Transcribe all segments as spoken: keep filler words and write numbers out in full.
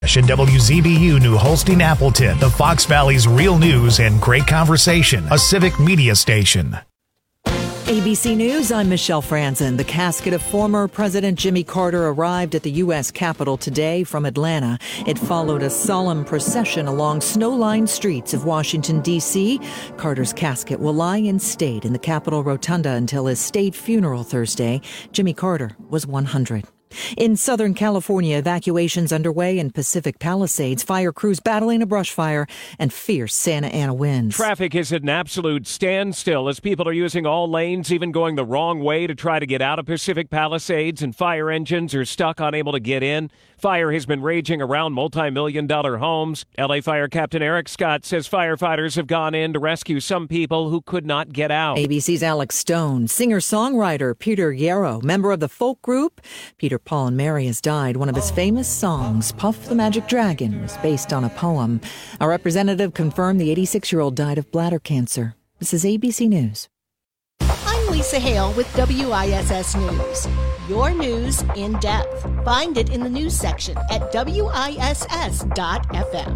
W Z B U New Holstein Appleton, the Fox Valley's real news and great conversation, a civic media station. A B C News, I'm Michelle Franzen. The casket of former President Jimmy Carter arrived at the U S Capitol today from Atlanta. It followed a solemn procession along snow-lined streets of Washington, D C Carter's casket will lie in state in the Capitol Rotunda until his state funeral Thursday. Jimmy Carter was one hundred. In Southern California, evacuations underway in Pacific Palisades, fire crews battling a brush fire and fierce Santa Ana winds. Traffic is at an absolute standstill as people are using all lanes, even going the wrong way to try to get out of Pacific Palisades, and fire engines are stuck, unable to get in. Fire has been raging around multi-million dollar homes. L A Fire Captain Eric Scott says firefighters have gone in to rescue some people who could not get out. A B C's Alex Stone, singer-songwriter Peter Yarrow, member of the folk group Peter, Paul and Mary, has died. One of his famous songs, Puff the Magic Dragon, was based on a poem. A representative confirmed the eighty-six-year-old died of bladder cancer. This is A B C News. I'm Lisa Hale with W I S S News. Your news in depth. Find it in the news section at W I S S dot F M.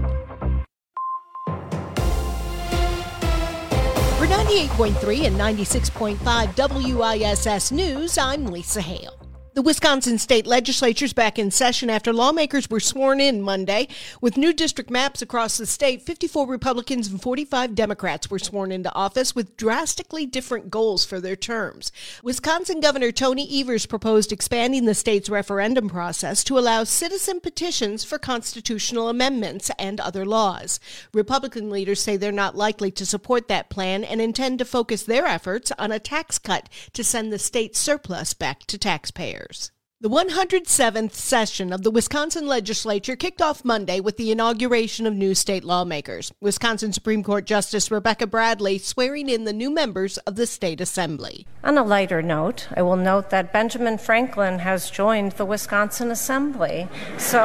For ninety-eight point three and ninety-six point five W I S S News, I'm Lisa Hale. The Wisconsin state legislature's back in session after lawmakers were sworn in Monday. With new district maps across the state, fifty-four Republicans and forty-five Democrats were sworn into office with drastically different goals for their terms. Wisconsin Governor Tony Evers proposed expanding the state's referendum process to allow citizen petitions for constitutional amendments and other laws. Republican leaders say they're not likely to support that plan and intend to focus their efforts on a tax cut to send the state's surplus back to taxpayers. The one hundred seventh session of the Wisconsin legislature kicked off Monday with the inauguration of new state lawmakers. Wisconsin Supreme Court Justice Rebecca Bradley swearing in the new members of the state assembly. On a lighter note, I will note that Benjamin Franklin has joined the Wisconsin Assembly. So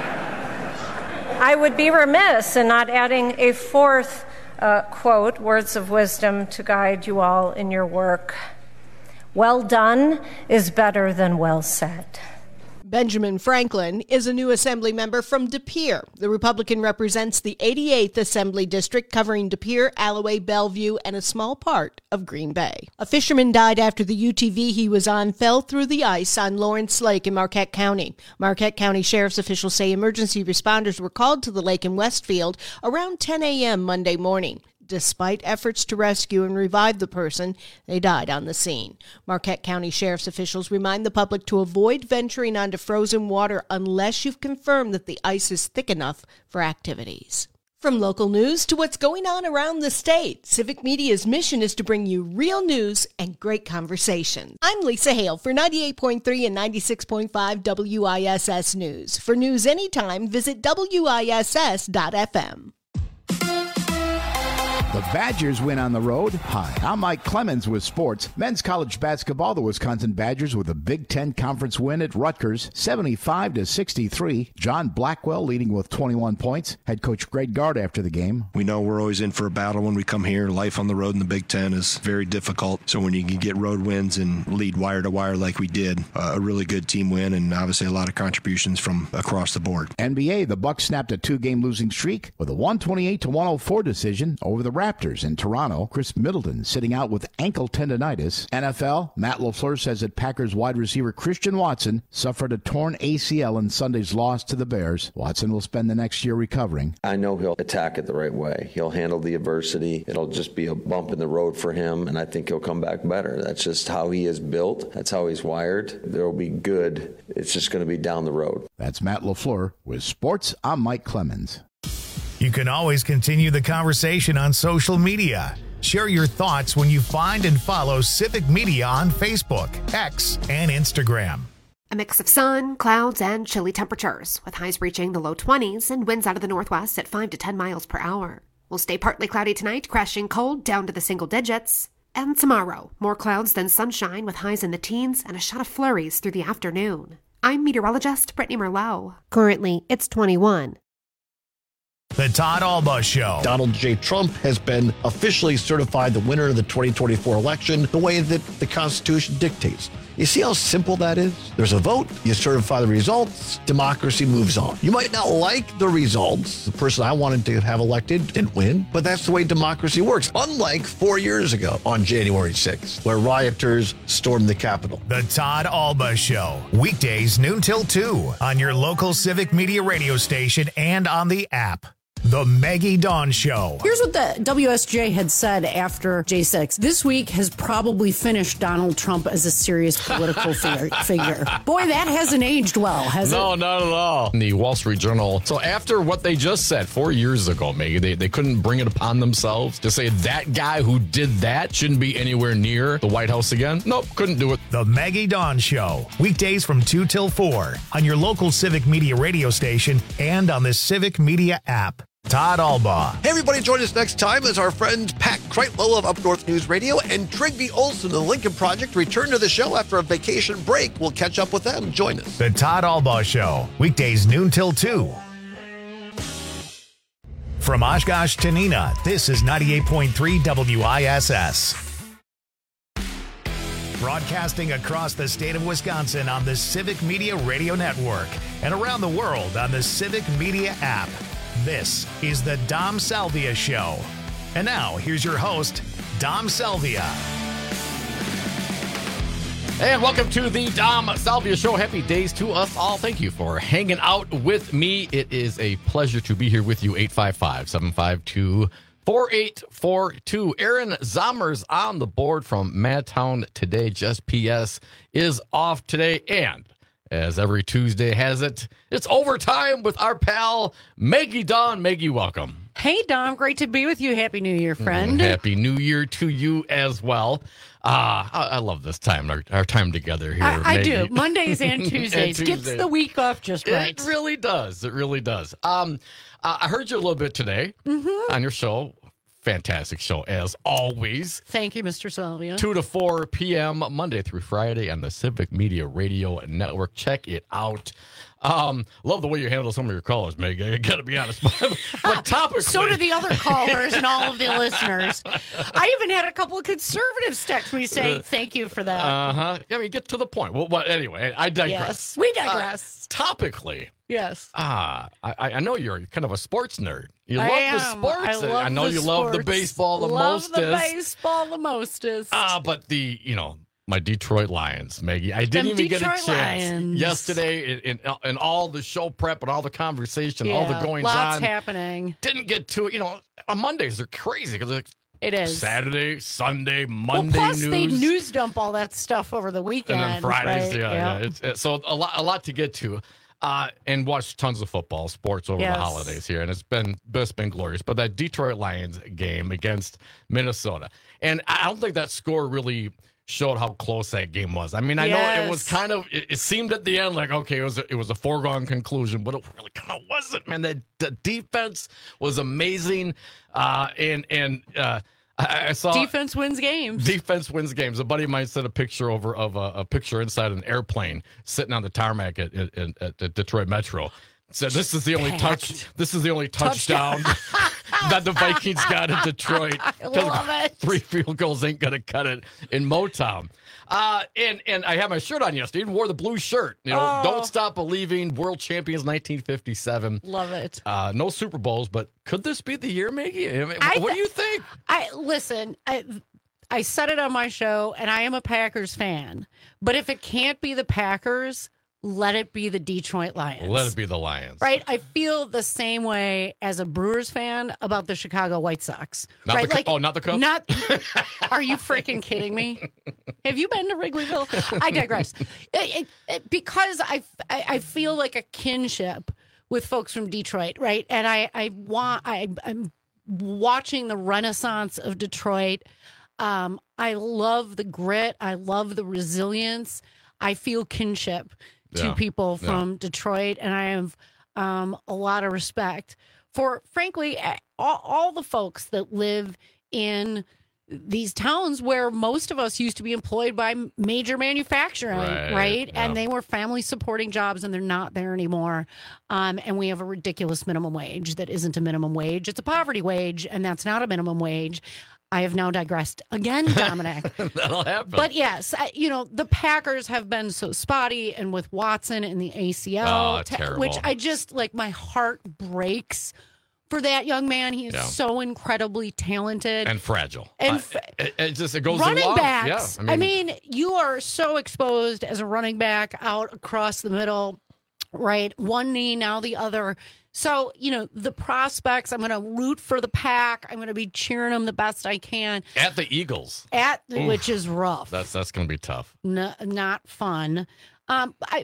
I would be remiss in not adding a fourth uh, quote, words of wisdom to guide you all in your work. Well done is better than well said. Benjamin Franklin is a new assembly member from De Pere. The Republican represents the eighty-eighth Assembly District, covering De Pere, Alloway, Bellevue, and a small part of Green Bay. A fisherman died after the U T V he was on fell through the ice on Lawrence Lake in Marquette County. Marquette County Sheriff's officials say emergency responders were called to the lake in Westfield around ten a.m. Monday morning. Despite efforts to rescue and revive the person, they died on the scene. Marquette County Sheriff's officials remind the public to avoid venturing onto frozen water unless you've confirmed that the ice is thick enough for activities. From local news to what's going on around the state, Civic Media's mission is to bring you real news and great conversation. I'm Lisa Hale for ninety-eight point three and ninety-six point five W I S S News. For news anytime, visit W I S S dot F M. The Badgers win on the road. Hi, I'm Mike Clemens with sports. Men's college basketball, the Wisconsin Badgers with a Big Ten Conference win at Rutgers, seventy-five to sixty-three. John Blackwell leading with twenty-one points. Head coach Greg Gard after the game. We know we're always in for a battle when we come here. Life on the road in the Big Ten is very difficult. So when you can get road wins and lead wire to wire like we did, uh, a really good team win, and obviously a lot of contributions from across the board. N B A, the Bucks snapped a two-game losing streak with a one twenty-eight to one oh four decision over the Raptors in Toronto. Chris Middleton sitting out with ankle tendonitis. N F L, Matt LaFleur says that Packers wide receiver Christian Watson suffered a torn A C L in Sunday's loss to the Bears. Watson will spend the next year recovering. I know he'll attack it the right way. He'll handle the adversity. It'll just be a bump in the road for him, and I think he'll come back better. That's just how he is built. That's how he's wired. There will be good. It's just going to be down the road. That's Matt LaFleur with sports. I'm Mike Clemens. You can always continue the conversation on social media. Share your thoughts when you find and follow Civic Media on Facebook, X, and Instagram. A mix of sun, clouds, and chilly temperatures, with highs reaching the low twenties and winds out of the northwest at five to ten miles per hour. We'll stay partly cloudy tonight, crashing cold down to the single digits. And tomorrow, more clouds than sunshine with highs in the teens and a shot of flurries through the afternoon. I'm meteorologist Brittany Merlot. Currently, it's twenty-one. The Todd Alba Show. Donald J. Trump has been officially certified the winner of the twenty twenty-four election the way that the Constitution dictates. You see how simple that is? There's a vote, you certify the results, democracy moves on. You might not like the results. The person I wanted to have elected didn't win, but that's the way democracy works. Unlike four years ago on January sixth, where rioters stormed the Capitol. The Todd Alba Show, weekdays noon till two on your local Civic Media radio station and on the app. The Maggie Dawn Show. Here's what the W S J had said after J six. This week has probably finished Donald Trump as a serious political figure. figure. Boy, that hasn't aged well, has no, it? No, not at all. The Wall Street Journal. So after what they just said four years ago, Maggie, they, they couldn't bring it upon themselves to say that guy who did that shouldn't be anywhere near the White House again. Nope, couldn't do it. The Maggie Dawn Show, weekdays from two till four on your local Civic Media radio station and on the Civic Media app. Todd Alba. Hey, everybody, join us next time as our friends Pat Kreitlow of Up North News Radio and Trigby Olson of the Lincoln Project return to the show after a vacation break. We'll catch up with them. Join us. The Todd Alba Show, weekdays noon till two. From Oshkosh to Neenah, this is ninety-eight point three W I S S. Broadcasting across the state of Wisconsin on the Civic Media Radio Network and around the world on the Civic Media app. This is the Dom Salvia Show. And now, here's your host, Dom Salvia. And welcome to the Dom Salvia Show. Happy days to us all. Thank you for hanging out with me. It is a pleasure to be here with you. eight five five, seven five two, four eight four two. Aaron Zommer's on the board from Madtown today. Just P S is off today. And as every Tuesday has it, it's overtime with our pal, Maggie Dawn. Maggie, welcome. Hey, Dom. Great to be with you. Happy New Year, friend. Mm, Happy New Year to you as well. Uh, I, I love this time, our, our time together here. I, I Maggie. do. Mondays and Tuesdays. and Tuesdays. Gets the week off just right. It really does. It really does. Um, uh, I heard you a little bit today mm-hmm. on your show. Fantastic show, as always. Thank you, Mister Salvia. two to four p.m. Monday through Friday on the Civic Media Radio Network. Check it out. Um, love the way you handle some of your callers, Meg. I got to be honest. But, but topically... So do the other callers and all of the listeners. I even had a couple of conservatives text me saying, thank you for that. Uh-huh. I mean, get to the point. Well, but anyway, I digress. Yes, we digress. Uh, topically... Yes. Ah, I, I know you're kind of a sports nerd. You I love am. the sports. I, love I know the you sports. love the baseball the love mostest. Love the baseball the mostest. Ah, but the, you know, my Detroit Lions, Maggie. I didn't Them even Detroit get a chance Lions. yesterday in, in, in all the show prep and all the conversation, yeah, all the goings lots on. happening. Didn't get to it. You know, on Mondays they're crazy because like it is Saturday, Sunday, Monday well, plus news. they news dump all that stuff over the weekend. And then Fridays, right? yeah, yeah. yeah. It's, it's, so a lot, a lot to get to. Uh, and watched tons of football, sports over yes. the holidays here, and it's been it's been glorious. But that Detroit Lions game against Minnesota, and I don't think that score really showed how close that game was. I mean, I yes. know it was kind of it, it seemed at the end like okay, it was a, it was a foregone conclusion, but it really kind of wasn't. Man, the, the defense was amazing, uh, and and. Uh, I, I saw defense wins games. Defense wins games. A buddy of mine sent a picture over of a, a picture inside an airplane sitting on the tarmac at, at, at, at Detroit Metro. Said this is the only touch. This is the only touchdown, touchdown. that the Vikings got in Detroit. I love it. Three field goals ain't gonna cut it in Motown. Uh, and and I had my shirt on yesterday. Even wore the blue shirt. You know, oh. Don't Stop Believing. World champions, nineteen fifty-seven. Love it. Uh, no Super Bowls, but could this be the year, Maggie? I mean, I what th- do you think? I listen. I I said it on my show, and I am a Packers fan. But if it can't be the Packers, let it be the Detroit Lions. Let it be the Lions. Right? I feel the same way as a Brewers fan about the Chicago White Sox. Not right? the, like, oh, not the Cubs? Not, are you freaking kidding me? Have you been to Wrigleyville? I digress. It, it, it, because I, I, I feel like a kinship with folks from Detroit, right? And I, I want, I, I'm watching the renaissance of Detroit. Um, I love the grit. I love the resilience. I feel kinship to yeah. people from yeah. Detroit, and I have um, a lot of respect for, frankly, all, all the folks that live in these towns where most of us used to be employed by major manufacturing, right? right? Yeah. And they were family supporting jobs, and they're not there anymore. Um, and we have a ridiculous minimum wage that isn't a minimum wage. It's a poverty wage, and that's not a minimum wage. I have now digressed again, Dominic. That'll happen. But yes, I, you know, the Packers have been so spotty, and with Watson and the A C L, Oh, terrible. which I just, like, my heart breaks for that young man. He is Yeah. so incredibly talented. And fragile. And Uh, it, it just it goes running along. backs. Yeah, I mean, you are so exposed as a running back out across the middle, right? One knee, now the other. So, you know, the prospects, I'm going to root for the Pack. I'm going to be cheering them the best I can. at the Eagles. At Oof. which is rough. That's that's going to be tough. N- not fun. Um, I,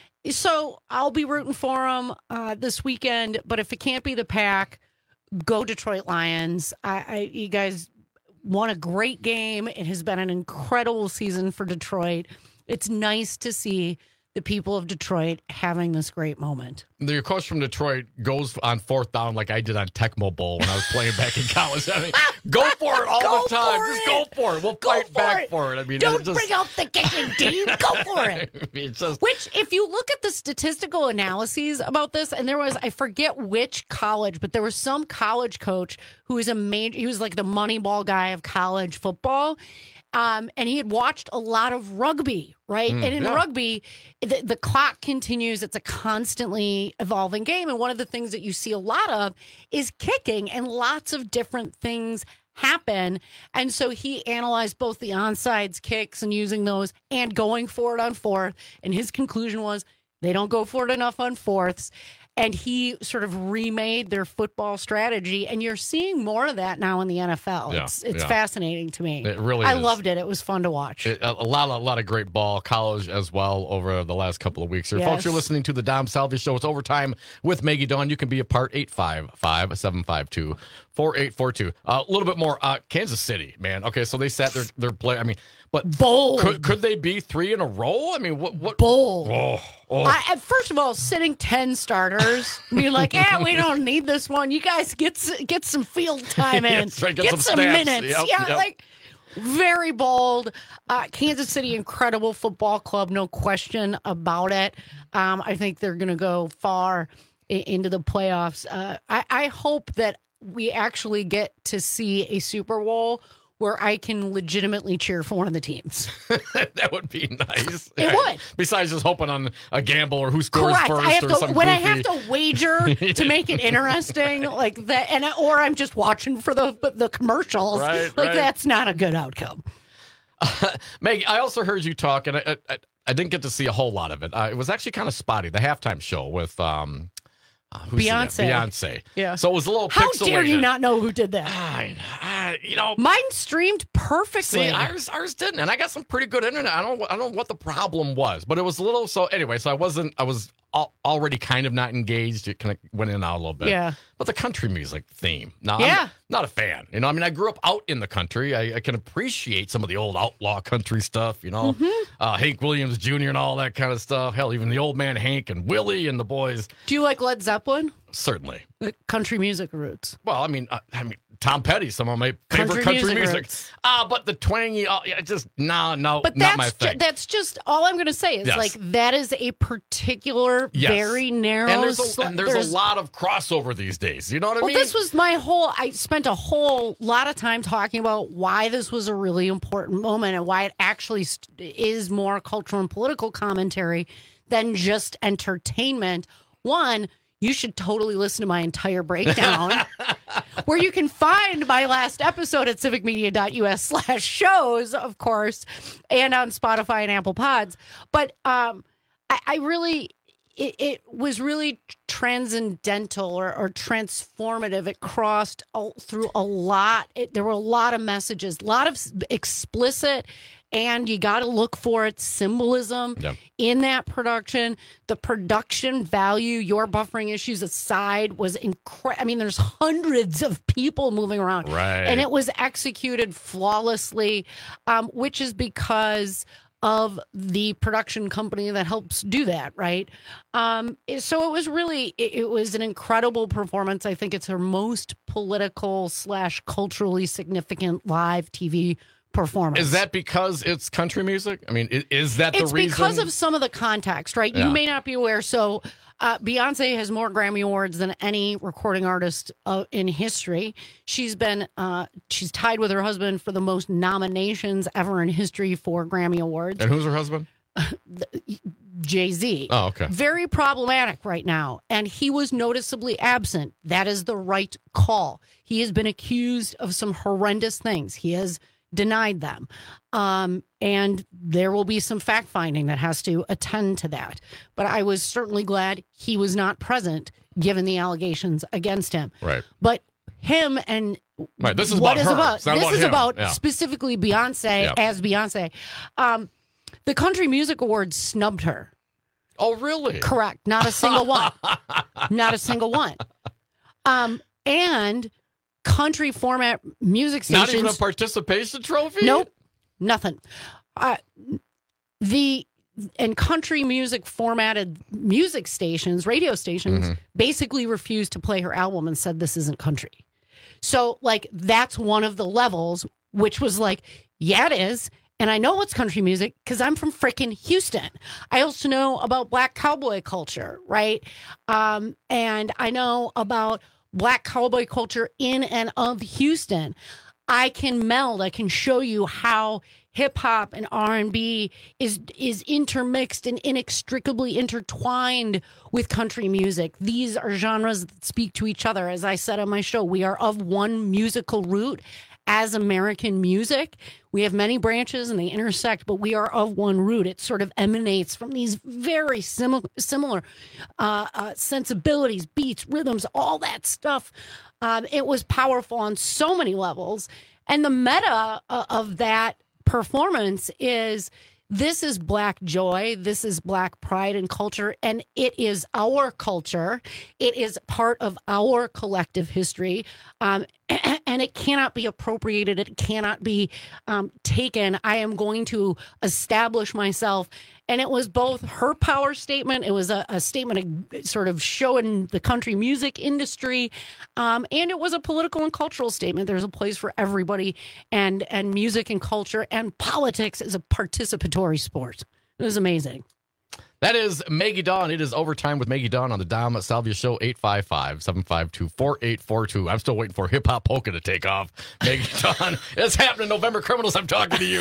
so I'll be rooting for them uh, this weekend. But if it can't be the Pack, go Detroit Lions. I, I, you guys won a great game. It has been an incredible season for Detroit. It's nice to see the people of Detroit having this great moment. Your coach from Detroit goes on fourth down like I did on Tecmo Bowl when I was playing back in college. I mean, go for it all Go the time. for Just it. go for it. We'll Go fight for back it. for it. I mean, Don't it's just, bring out the kicking team. Go for it. I mean, it's just, Which, if you look at the statistical analyses about this, and there was, I forget which college, but there was some college coach who was a major, he was like the Moneyball guy of college football. Um, and he had watched a lot of rugby, right? Mm, and in yeah. rugby, the, the clock continues. It's a constantly evolving game. And one of the things that you see a lot of is kicking, and lots of different things happen. And so he analyzed both the onside kicks and using those and going for it on fourth. And his conclusion was they don't go for it enough on fourths. And he sort of remade their football strategy. And you're seeing more of that now in the N F L. Yeah, it's it's yeah. fascinating to me. It really I is. loved it. It was fun to watch. It- a a lot, a lot of great ball, college as well over the last couple of weeks here. Yes. Folks, you're listening to the Dom Salvi Show. It's overtime with Maggie Dawn. You can be a part eight five five, seven five two, four eight four two. Uh, a little bit more. Uh, Kansas City, man. Okay, so they sat their their play. I mean, but Bold. Could, could they be three in a row? I mean, what? what Bold. Oh, oh. I, I- first of all, sitting ten starters, being like, yeah, we don't need this one. You guys get s- get some field time in. That's right, get get some some snaps. minutes. Yep, yeah, yep. like very bold. Uh, Kansas City, incredible football club, no question about it. Um, I think they're going to go far i- into the playoffs. Uh, I, I hope that we actually get to see a Super Bowl where I can legitimately cheer for one of the teams. That would be nice. It would. Besides just hoping on a gamble or who scores Correct. first I have or to something when goofy. I have to wager to make it interesting, like that, and I- or I'm just watching for the the commercials. Right, like right. that's not a good outcome. Meg, I also heard you talk, and I, I, I didn't get to see a whole lot of it. Uh, it was actually kind of spotty, the halftime show with um, uh, who's in it? Beyonce. Beyonce. Yeah. So it was a little How pixelated. dare you not know who did that? I, I, you know, Mine streamed perfectly. see, ours, ours didn't, and I got some pretty good internet. I don't, I don't know what the problem was, but it was a little. So anyway, so I wasn't, I was al- already kind of not engaged. It kind of went in and out a little bit. Yeah. But the country music theme, no, Yeah. I'm not a fan. You know, I mean, I grew up out in the country. I, I can appreciate some of the old outlaw country stuff. You know, Mm-hmm. uh, Hank Williams Junior and all that kind of stuff. Hell, even the old man Hank and Willie and the boys. Do you like Led Zeppelin? Certainly. The country music roots. Well, I mean, uh, I mean, Tom Petty, some of my Country favorite country, music music. roots. Ah, but the twangy, uh, yeah, just no, no, But not that's my ju- thing. that's just all I'm going to say is Yes. like that is a particular, Yes. very narrow. and there's, a, sl- and there's, a lot of crossover these days. You know what I Well, mean? this was my whole. I spent a whole lot of time talking about why this was a really important moment and why it actually st- is more cultural and political commentary than just entertainment. One, you should totally listen to my entire breakdown, where you can find my last episode at civicmedia.us slash shows, of course, and on Spotify and Apple Pods. But um, I, I really. It, it was really transcendental or, or transformative. It crossed all, through a lot. It, there were a lot of messages, a lot of s- explicit, and you got to look for it, symbolism Yeah. in that production. The production value, your buffering issues aside, was incredible. I mean, there's hundreds of people moving around. Right. And it was executed flawlessly, um, which is because of the production company that helps do that, right? Um, so it was really, it, it was an incredible performance. I think it's her most political slash culturally significant live T V performance. Is that because it's country music? I mean, is, is that the it's reason? It's because of some of the context, right? Yeah. You may not be aware. So uh, Beyonce has more Grammy Awards than any recording artist uh, in history. She's been, uh, she's tied with her husband for the most nominations ever in history for Grammy Awards. And who's her husband? Jay-Z. Oh, okay. Very problematic right now. And he was noticeably absent. That is the right call. He has been accused of some horrendous things. He has denied them. Um, and there will be some fact finding that has to attend to that. But I was certainly glad he was not present given the allegations against him. Right. But him and right. This is what about is her. about It's not this about is him. about Yeah. specifically Beyonce Yeah. as Beyonce. Um, the Country Music Awards snubbed her. Oh, really? Correct. Not a single one. Not a single one. Um, and country format music stations. Not even a participation trophy? Nope. Nothing. Uh, the and country music formatted music stations, radio stations, Mm-hmm. basically refused to play her album and said this isn't country. So, like, that's one of the levels, which was like, yeah, it is. And I know it's country music because I'm from frickin' Houston. I also know about black cowboy culture, right? Um, and I know about black cowboy culture in and of Houston. I can meld. I can show you how hip hop and R and B is is intermixed and inextricably intertwined with country music. These are genres that speak to each other. As I said on my show, we are of one musical root. As American music, we have many branches and they intersect, but we are of one root. It sort of emanates from these very similar, similar uh, uh, sensibilities, beats, rhythms, all that stuff. Um, it was powerful on so many levels. And the meta uh, of that performance is this is Black joy. This is Black pride and culture. And it is our culture. It is part of our collective history. Um, and it cannot be appropriated. It cannot be um, taken. I am going to establish myself. And it was both her power statement. It was a, a statement of sort of showing the country music industry. Um, and it was a political and cultural statement. There's a place for everybody. And, and music and culture and politics is a participatory sport. It was amazing. That is Maggie Dawn. It is Overtime with Maggie Dawn on the Dom Salvia Show, eight five five, seven five two, four eight four two. I'm still waiting for Hip Hop Polka to take off. Maggie Dawn, it's happening. November Criminals, I'm talking to you.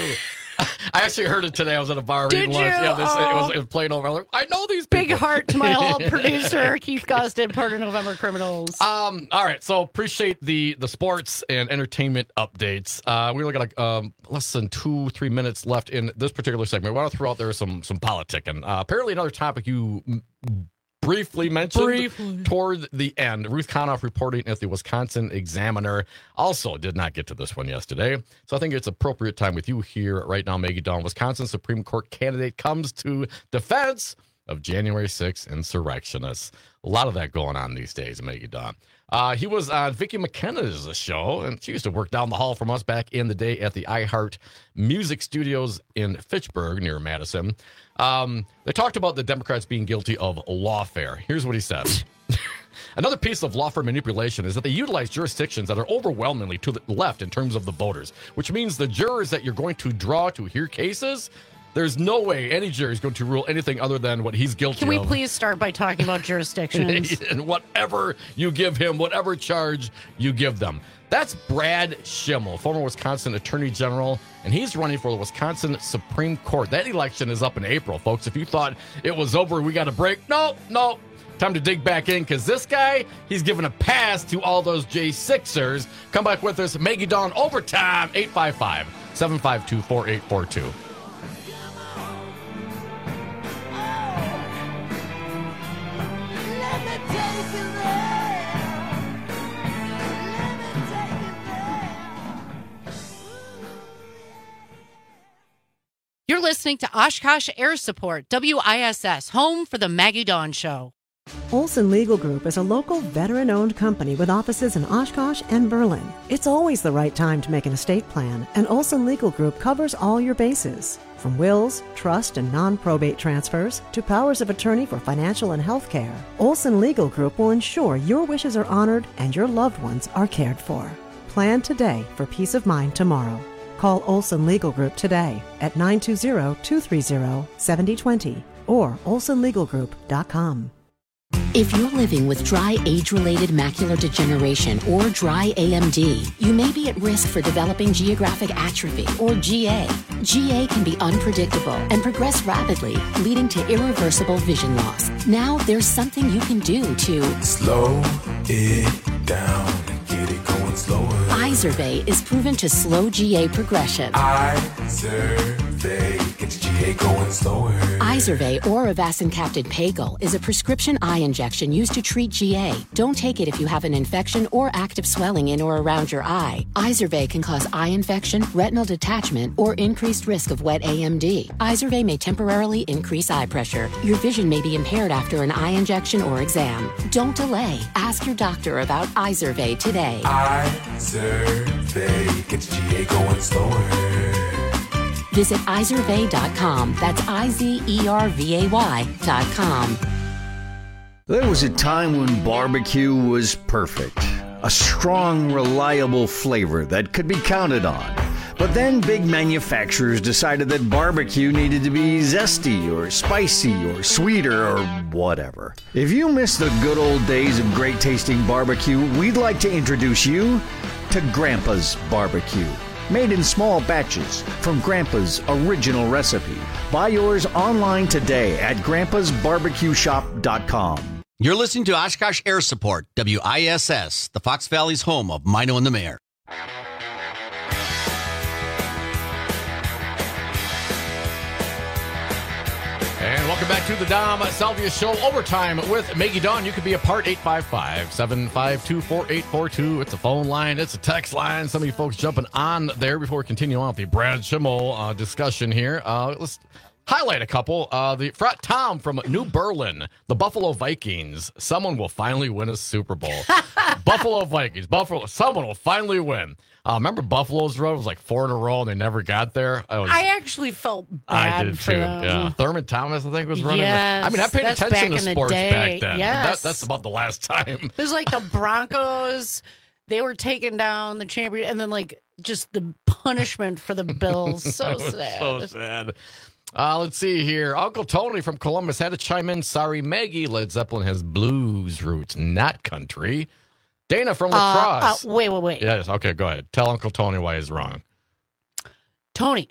I actually heard it today. I was at a bar Did eating lunch. you? Yeah, this, Oh. it, was, it was playing over. I was like, I know these people. Big heart to my hall producer, Keith Gustin, part of November Criminals. Um, all right, so appreciate the the sports and entertainment updates. Uh, we only got like, um, less than two, three minutes left in this particular segment. We want to throw out there some some politicking. Uh, apparently, another topic you m- briefly mentioned Briefly. toward the end. Ruth Conoff reporting at the Wisconsin Examiner also did not get to this one yesterday. So I think it's appropriate time with you here right now, Maggie Dawn. Wisconsin Supreme Court candidate comes to defense of January sixth insurrectionists. A lot of that going on these days, Maggie Dawn. Uh, he was on Vicki McKenna's show, and she used to work down the hall from us back in the day at the iHeart Music Studios in Fitchburg near Madison. Um, they talked about the Democrats being guilty of lawfare. Here's what he said. Another piece of lawfare manipulation is that they utilize jurisdictions that are overwhelmingly to the left in terms of the voters, which means the jurors that you're going to draw to hear cases, there's no way any jury is going to rule anything other than what he's guilty Can we of. please start by talking about jurisdictions? And whatever you give him, whatever charge you give them. That's Brad Schimmel, former Wisconsin Attorney General, and he's running for the Wisconsin Supreme Court. That election is up in April, folks. If you thought it was over, we got a break. No, no. Time to dig back in, because this guy, he's giving a pass to all those J sixers. Come back with us, Maggie Dawn, Overtime, eight five five, seven five two, four eight four two. You're listening to Oshkosh Air Support, W I S S, home for the Maggie Dawn Show. Olson Legal Group is a local veteran-owned company with offices in Oshkosh and Berlin. It's always the right time to make an estate plan, and Olson Legal Group covers all your bases. From wills, trust, and non-probate transfers to powers of attorney for financial and health care, Olson Legal Group will ensure your wishes are honored and your loved ones are cared for. Plan today for peace of mind tomorrow. Call Olson Legal Group today at nine two zero, two three zero, seven zero two zero or olson legal group dot com. If you're living with dry age-related macular degeneration or dry A M D, you may be at risk for developing geographic atrophy or G A. G A can be unpredictable and progress rapidly, leading to irreversible vision loss. Now there's something you can do to slow it down and get it going slower. Izervay is proven to slow G A progression. Izervay gets G A going slower. Izervay or avacincaptad pagel is a prescription eye injection used to treat G A. Don't take it if you have an infection or active swelling in or around your eye. Izervay can cause eye infection, retinal detachment, or increased risk of wet A M D. Izervay may temporarily increase eye pressure. Your vision may be impaired after an eye injection or exam. Don't delay. Ask your doctor about Izervay today. Izervay gets G A going slower. Visit izervay dot com. That's I Z E R V A Y dot com. There was a time when barbecue was perfect. A strong, reliable flavor that could be counted on. But then big manufacturers decided that barbecue needed to be zesty or spicy or sweeter or whatever. If you miss the good old days of great tasting barbecue, we'd like to introduce you to Grandpa's Barbecue. Made in small batches from Grandpa's original recipe. Buy yours online today at grandpas barbecue shop dot com. You're listening to Oshkosh Air Support, W I S S, the Fox Valley's home of Mino and the Mayor. And welcome back to the Dom Salvia Show. Overtime with Maggie Dawn. You could be a part. Eight five five, seven five two, four eight four two. It's a phone line. It's a text line. Some of you folks jumping on there before we continue on with the Brad Schimmel uh, discussion here. Uh, let's highlight a couple. Uh, the Frat Tom from New Berlin, the Buffalo Vikings. Someone will finally win a Super Bowl. Buffalo Vikings. Buffalo. Someone will finally win. Uh, remember Buffalo's road was like four in a row and they never got there? I, was, I actually felt bad I did for too. them. Yeah. Thurman Thomas, I think, was running. Yes, the, I mean, I paid that's attention back to in sports the day. back then. Yes. That, that's about the last time. It was like the Broncos. They were taking down the champion, and then like just the punishment for the Bills. So sad. So sad. Uh, let's see here. Uncle Tony from Columbus had to chime in. Sorry, Maggie. Led Zeppelin has blues roots, not country. Dana from La Crosse. Uh, uh, wait, wait, wait. Yes, okay, go ahead. Tell Uncle Tony why he's wrong. Tony,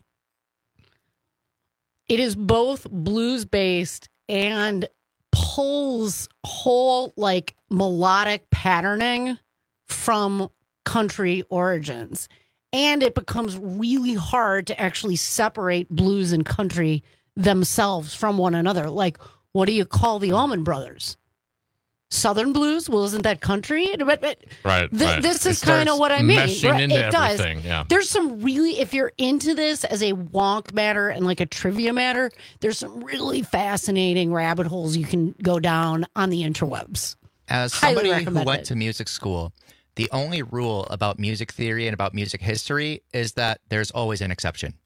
it is both blues-based and pulls whole, like, melodic patterning from country origins. And it becomes really hard to actually separate blues and country themselves from one another. Like, what do you call the Allman Brothers? Southern blues? Well, isn't that country? But, but right, th- right. This It is kind of starts what I mean. meshing Right? into It does. everything, yeah. There's some really, if you're into this as a wonk matter and like a trivia matter, there's some really fascinating rabbit holes you can go down on the interwebs. As Highly somebody who recommend went it. to music school, the only rule about music theory and about music history is that there's always an exception.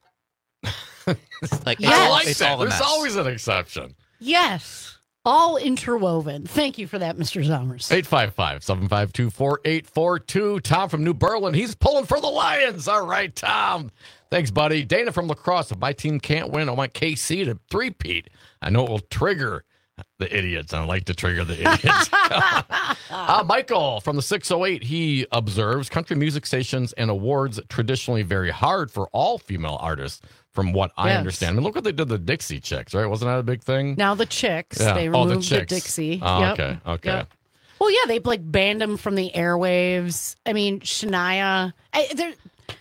Like, it's, I all, like it's that. all a There's mess. always an exception. Yes. All interwoven. Thank you for that, Mister Zommers. eight five five, seven five two, four eight four two. Tom from New Berlin. He's pulling for the Lions. All right, Tom. Thanks, buddy. Dana from La Crosse. If my team can't win, I want K C to three-peat. I know it will trigger the idiots. I like to trigger the idiots. uh, Michael from the six oh eight. He observes country music stations and awards traditionally very hard for all female artists, from what I Yes. understand. I mean, look what they did to the Dixie Chicks, right? Wasn't that a big thing? Now the Chicks, Yeah. they Oh, the removed the, Chicks. Dixie. Oh, Yep. okay, okay. Yep. Well, yeah, they like banned them from the airwaves. I mean, Shania. I, they're-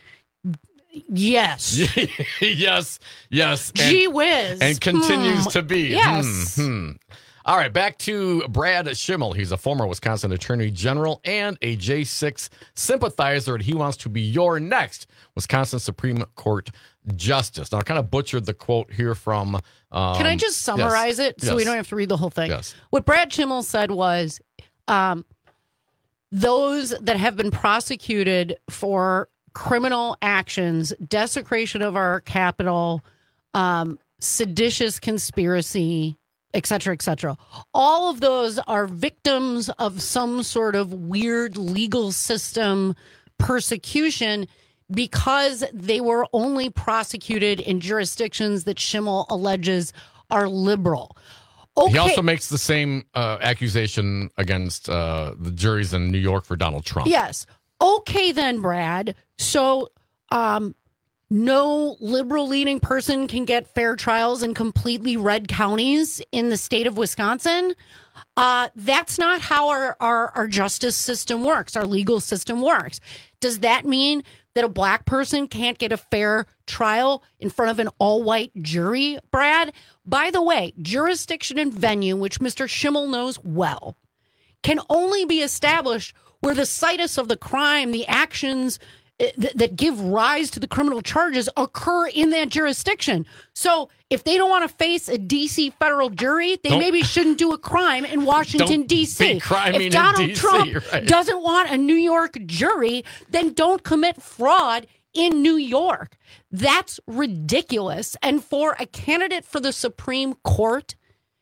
yes. yes, yes. And, Gee whiz. And continues Hmm. to be. Yes. Hmm, hmm. All right, back to Brad Schimmel. He's a former Wisconsin Attorney General and a J six sympathizer, and he wants to be your next Wisconsin Supreme Court Justice. Now, I kind of butchered the quote here from... Um, Can I just summarize yes, it so we yes. don't have to read the whole thing? Yes. What Brad Schimmel said was um, those that have been prosecuted for criminal actions, desecration of our capital, um, seditious conspiracy, et cetera, et cetera. All of those are victims of some sort of weird legal system persecution because they were only prosecuted in jurisdictions that Schimmel alleges are liberal. Okay. He also makes the same uh, accusation against uh, the juries in New York for Donald Trump. Yes. Okay, then, Brad. So, um, no liberal-leaning person can get fair trials in completely red counties in the state of Wisconsin. Uh, that's not how our, our, our justice system works, our legal system works. Does that mean that a black person can't get a fair trial in front of an all-white jury, Brad? By the way, jurisdiction and venue, which Mister Schimmel knows well, can only be established where the situs of the crime, the actions th- that give rise to the criminal charges occur in that jurisdiction. So if they don't want to face a D C federal jury, they don't, maybe shouldn't do a crime in Washington, D C If Donald Trump right. doesn't want a New York jury, then don't commit fraud in New York. That's ridiculous. And for a candidate for the Supreme Court,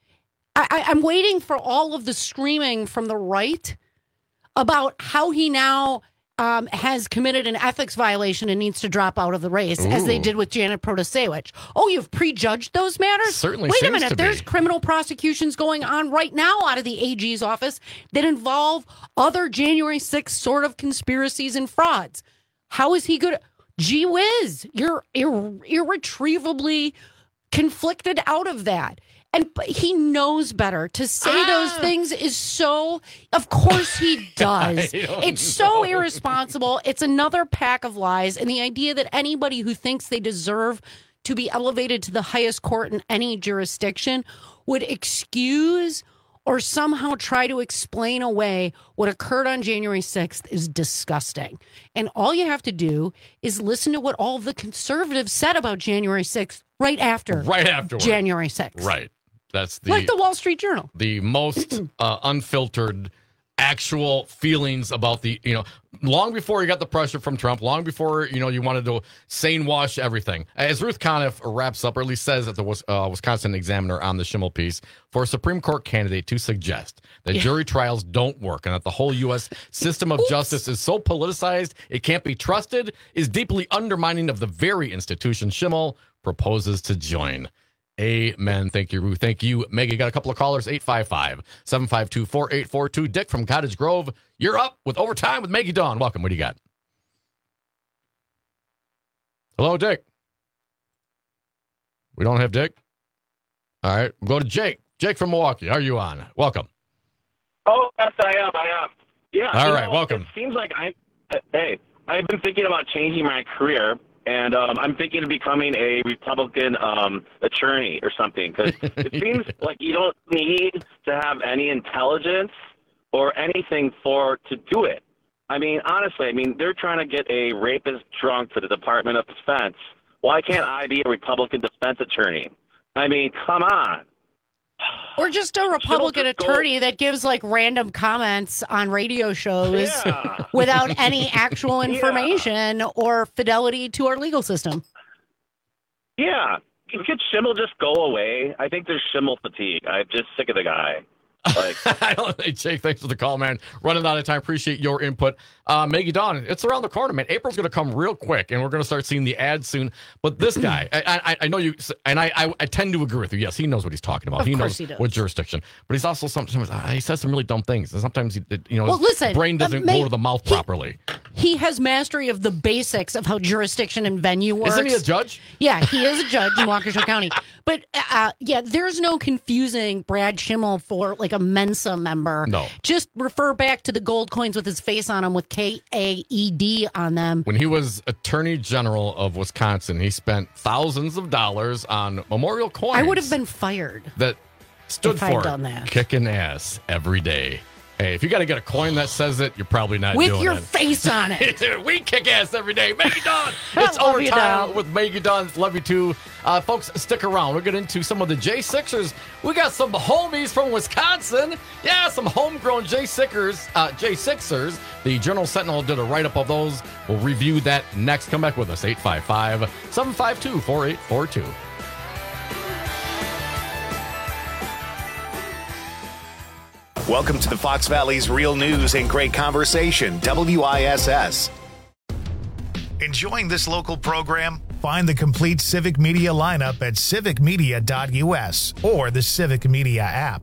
I, I, I'm waiting for all of the screaming from the right about how he now um, has committed an ethics violation and needs to drop out of the race, Ooh. as they did with Janet Protasewicz. Oh, you've prejudged those matters? Certainly Wait seems a minute. to There's be. criminal prosecutions going on right now out of the A G's office that involve other January sixth sort of conspiracies and frauds. How is he good? Gee whiz, you're ir- irretrievably conflicted out of that. And he knows better. To say ah. those things is so, of course he does. It's so irresponsible. It's another pack of lies. And the idea that anybody who thinks they deserve to be elevated to the highest court in any jurisdiction would excuse or somehow try to explain away what occurred on January sixth is disgusting. And all you have to do is listen to what all the conservatives said about January sixth right after. Right after January sixth. Right. That's the like the Wall Street Journal. The most uh, unfiltered actual feelings about the, you know, long before you got the pressure from Trump, long before, you know, you wanted to sane wash everything. As Ruth Conniff wraps up, or at least says at the uh, Wisconsin Examiner on the Schimmel piece, for a Supreme Court candidate to suggest that yeah. jury trials don't work and that the whole U S system of Oops. justice is so politicized it can't be trusted is deeply undermining of the very institution Schimmel proposes to join. Amen. Thank you, Ruth. Thank you, Maggie. Got a couple of callers, eight five five, seven five two, four eight four two. Dick from Cottage Grove, you're up with Overtime with Maggie Dawn. Welcome. What do you got? Hello, Dick. We don't have Dick? All right. We'll go to Jake. Jake from Milwaukee. How are you on? Welcome. Oh, yes, I am. I am. Yeah. All right. Know, welcome. It seems like I'm, hey, I've been thinking about changing my career. And um, I'm thinking of becoming a Republican um, attorney or something, because it seems like you don't need to have any intelligence or anything for to do it. I mean, honestly, I mean, they're trying to get a rapist drunk for the Department of Defense. Why can't I be a Republican defense attorney? I mean, come on. Or just a Republican attorney that gives like random comments on radio shows yeah. without any actual information yeah. or fidelity to our legal system. Yeah. Could Schimmel just go away? I think there's Schimmel fatigue. I'm just sick of the guy. Like, I don't think, Jake, thanks for the call, man. Running out of time. Appreciate your input. Uh, Maggie Dawn, it's around the corner, man. April's going to come real quick, and we're going to start seeing the ads soon. But this guy, I, I, I know you, and I, I, I tend to agree with you. Yes, he knows what he's talking about. Of he course knows he does. what jurisdiction. But he's also sometimes, uh, he says some really dumb things. And sometimes, he, you know, well, his listen, brain doesn't uh, go to the mouth he, properly. He has mastery of the basics of how jurisdiction and venue works. Isn't he a judge? Yeah, he is a judge in Waukesha County. But, uh, yeah, there's no confusing Brad Schimmel for, like, a Mensa member. No. Just refer back to the gold coins with his face on them with K A E D on them. When he was Attorney General of Wisconsin, he spent thousands of dollars on memorial coins. I would have been fired. That stood if for I'd done that. kicking ass every day. Hey, if you got to get a coin that says it, you're probably not with doing your it. face on it. We kick ass every day. Maggie Dawn. It's Overtime with Maggie Dawn. Love you too. Uh, folks, stick around. We'll get into some of the J Sixers. We got some homies from Wisconsin. Yeah, some homegrown J Sixers. Uh, J Sixers. The Journal Sentinel did a write-up of those. We'll review that next. Come back with us. eight five five, seven five two, four eight four two. Welcome to the Fox Valley's real news and great conversation, W I S S. Enjoying this local program? Find the complete Civic Media lineup at civic media dot u s or the Civic Media app.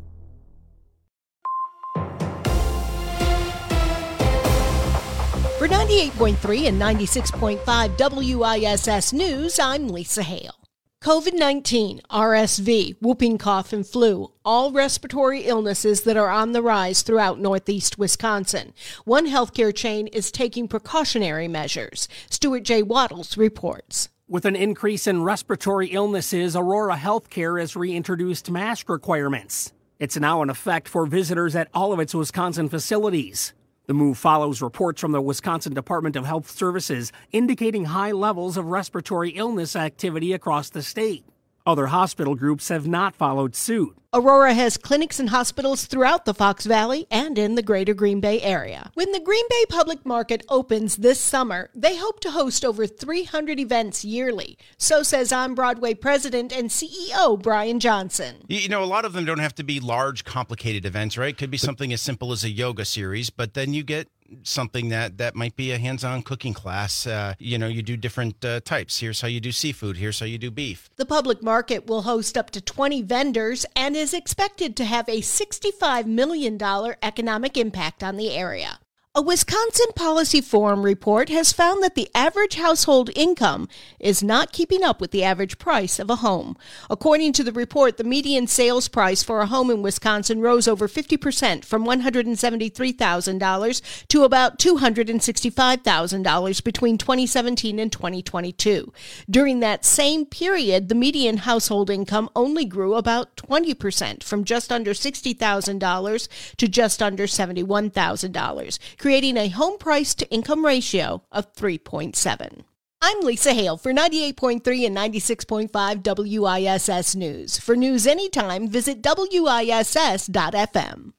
For ninety-eight point three and ninety-six point five W I S S News, I'm Lisa Hale. COVID nineteen, R S V, whooping cough, and flu, all respiratory illnesses that are on the rise throughout northeast Wisconsin. One healthcare chain is taking precautionary measures. Stuart J. Waddles reports. With an increase in respiratory illnesses, Aurora Healthcare has reintroduced mask requirements. It's now in effect for visitors at all of its Wisconsin facilities. The move follows reports from the Wisconsin Department of Health Services indicating high levels of respiratory illness activity across the state. Other hospital groups have not followed suit. Aurora has clinics and hospitals throughout the Fox Valley and in the greater Green Bay area. When the Green Bay Public Market opens this summer, they hope to host over three hundred events yearly. So says On Broadway President and C E O Brian Johnson. You know, a lot of them don't have to be large, complicated events, right? Could be something as simple as a yoga series, but then you get something that, that might be a hands-on cooking class. Uh, you know, you do different uh, types. Here's how you do seafood. Here's how you do beef. The public market will host up to twenty vendors and is expected to have a sixty-five million dollars economic impact on the area. A Wisconsin Policy Forum report has found that the average household income is not keeping up with the average price of a home. According to the report, the median sales price for a home in Wisconsin rose over fifty percent from one hundred seventy-three thousand dollars to about two hundred sixty-five thousand dollars between twenty seventeen and twenty twenty-two. During that same period, the median household income only grew about twenty percent from just under sixty thousand dollars to just under seventy-one thousand dollars. Creating a home price to income ratio of three point seven. I'm Lisa Hale for ninety-eight point three and ninety-six point five W I S S News. For news anytime, visit W I S S dot F M.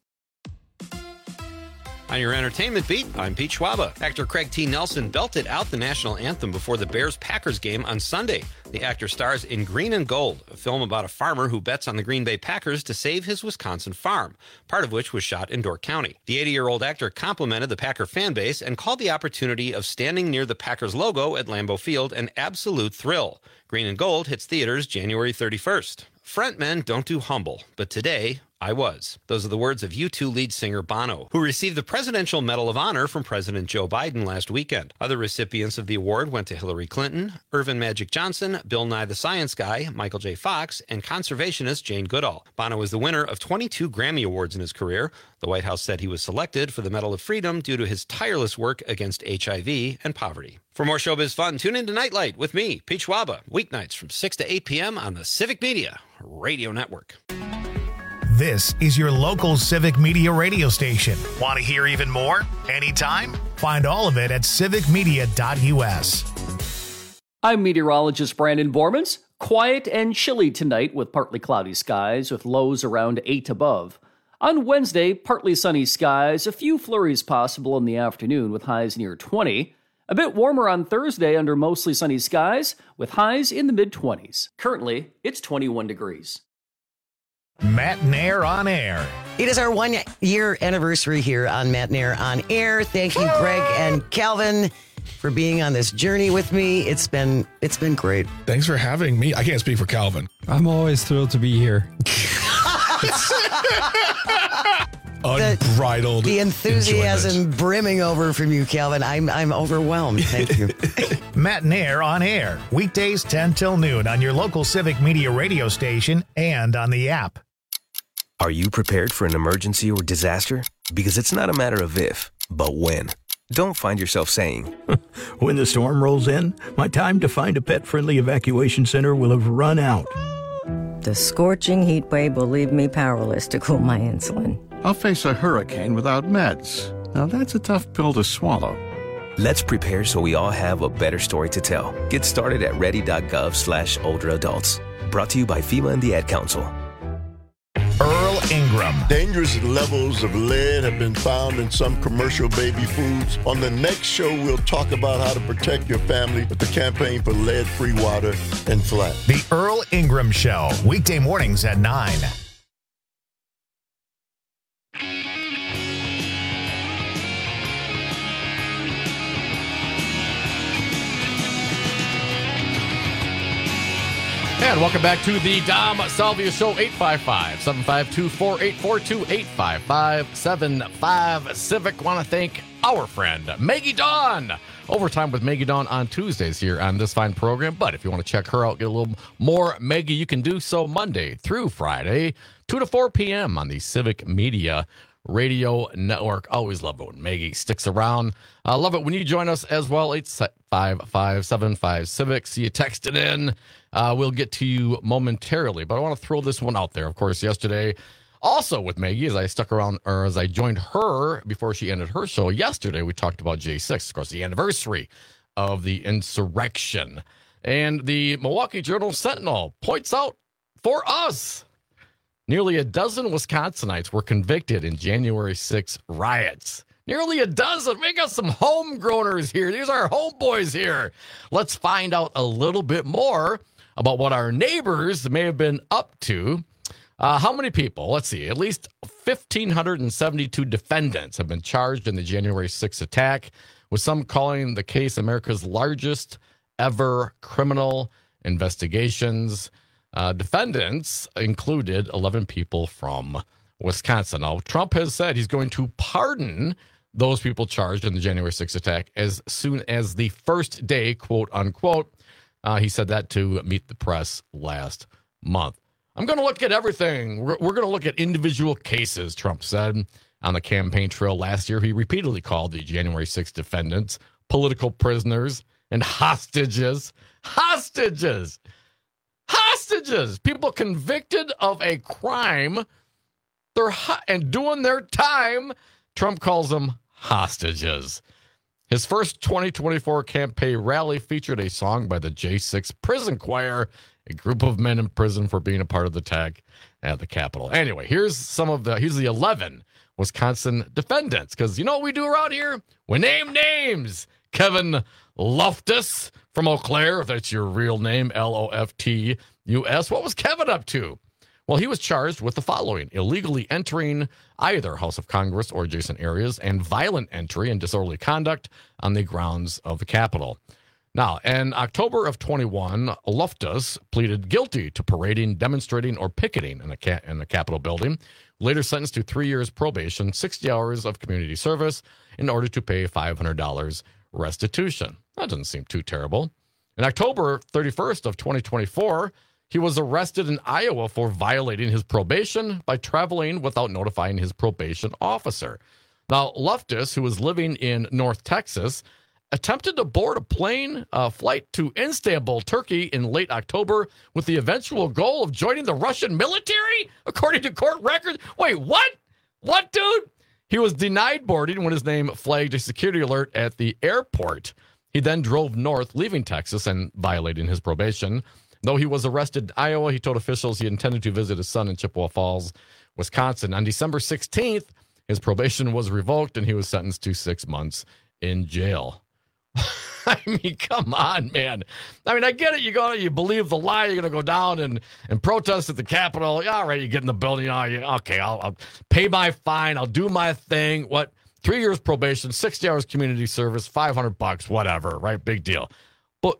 On your entertainment beat, I'm Pete Schwaba. Actor Craig T. Nelson belted out the national anthem before the Bears-Packers game on Sunday. The actor stars in Green and Gold, a film about a farmer who bets on the Green Bay Packers to save his Wisconsin farm, part of which was shot in Door County. The eighty-year-old actor complimented the Packer fan base and called the opportunity of standing near the Packers logo at Lambeau Field an absolute thrill. Green and Gold hits theaters January thirty-first. Frontmen don't do humble, but today, I was. Those are the words of U two lead singer Bono, who received the Presidential Medal of Honor from President Joe Biden last weekend. Other recipients of the award went to Hillary Clinton, Irvin Magic Johnson, Bill Nye the Science Guy, Michael J. Fox, and conservationist Jane Goodall. Bono is the winner of twenty-two Grammy Awards in his career. The White House said he was selected for the Medal of Freedom due to his tireless work against H I V and poverty. For more showbiz fun, tune in to Nightlight with me, Pete Schwaba, weeknights from six to eight p.m. on the Civic Media Radio Network. This is your local Civic Media radio station. Want to hear even more? Anytime? Find all of it at civic media dot u s. I'm meteorologist Brandon Bormans. Quiet and chilly tonight with partly cloudy skies with lows around eight above. On Wednesday, partly sunny skies, a few flurries possible in the afternoon with highs near twenty. A bit warmer on Thursday under mostly sunny skies with highs in the mid-twenties. Currently, it's twenty-one degrees. Matt Nair on Air. It is our one-year anniversary here on Matt Nair on Air. Thank you, Greg and Calvin, for being on this journey with me. It's been it's been great. Thanks for having me. I can't speak for Calvin. I'm always thrilled to be here. Unbridled. The, the enthusiasm enjoyment. brimming over from you, Calvin. I'm I'm overwhelmed. Thank you. Matt Nair on Air. Weekdays ten till noon on your local Civic Media radio station and on the app. Are you prepared for an emergency or disaster? Because it's not a matter of if, but when. Don't find yourself saying, when the storm rolls in, my time to find a pet-friendly evacuation center will have run out. The scorching heat wave will leave me powerless to cool my insulin. I'll face a hurricane without meds. Now that's a tough pill to swallow. Let's prepare so we all have a better story to tell. Get started at ready.gov slash older adults. Brought to you by FEMA and the Ad Council. Earl Ingram. Dangerous levels of lead have been found in some commercial baby foods. On the next show, we'll talk about how to protect your family with the campaign for lead-free water and flat. The Earl Ingram Show, weekday mornings at nine. And welcome back to the Dom Salvia Show, eight five five, seven five two, four eight four two, eight five five, seven five Civic. Want to thank our friend, Maggie Dawn. Overtime with Maggie Dawn on Tuesdays here on this fine program. But if you want to check her out, get a little more Maggie, you can do so Monday through Friday, two to four p.m. on the Civic Media Radio Network. Always love it when Maggie sticks around. I uh, love it when you join us as well. eight five five, seven five Civic. See you text it in. Uh, we'll get to you momentarily, but I want to throw this one out there. Of course, yesterday, also with Maggie, as I stuck around, or as I joined her before she ended her show yesterday, we talked about J six, of course, the anniversary of the insurrection. And the Milwaukee Journal-Sentinel points out for us, nearly a dozen Wisconsinites were convicted in January sixth riots. Nearly a dozen. We got some homegrowners here. These are our homeboys here. Let's find out a little bit more about what our neighbors may have been up to. Uh, how many people? Let's see. At least one thousand five hundred seventy-two defendants have been charged in the January sixth attack, with some calling the case America's largest ever criminal investigations. Uh, defendants included eleven people from Wisconsin. Now, Trump has said he's going to pardon those people charged in the January sixth attack as soon as the first day, quote unquote. Uh, he said that to meet the press last month. I'm going to look at everything. We're, we're going to look at individual cases, Trump said on the campaign trail last year. He repeatedly called the January sixth defendants political prisoners and hostages. Hostages. Hostages. People convicted of a crime. They're ho- and doing their time. Trump calls them hostages. His first twenty twenty-four campaign rally featured a song by the J six Prison Choir, a group of men in prison for being a part of the attack at the Capitol. Anyway, here's some of the, here's the eleven Wisconsin defendants. Because you know what we do around here? We name names. Kevin Loftus from Eau Claire, if that's your real name, L O F T U S. What was Kevin up to? Well, he was charged with the following: illegally entering either House of Congress or adjacent areas, and violent entry and disorderly conduct on the grounds of the Capitol. Now, in October of twenty-one, Loftus pleaded guilty to parading, demonstrating, or picketing in the, ca- in the Capitol building, later sentenced to three years probation, sixty hours of community service, in order to pay five hundred dollars restitution. That doesn't seem too terrible. On October thirty-first of twenty twenty-four, he was arrested in Iowa for violating his probation by traveling without notifying his probation officer. Now, Loftus, who was living in North Texas, attempted to board a plane uh, flight to Istanbul, Turkey in late October with the eventual goal of joining the Russian military, according to court records. Wait, what? What, dude? He was denied boarding when his name flagged a security alert at the airport. He then drove north, leaving Texas and violating his probation. Though he was arrested in Iowa, he told officials he intended to visit his son in Chippewa Falls, Wisconsin. On December sixteenth, his probation was revoked and he was sentenced to six months in jail. I mean, come on, man. I mean, I get it. You go, you believe the lie. You're going to go down and, and protest at the Capitol. Yeah, all right, you get in the building. Oh, you, okay, I'll, I'll pay my fine. I'll do my thing. What? Three years probation, sixty hours community service, five hundred bucks, whatever, right? Big deal. But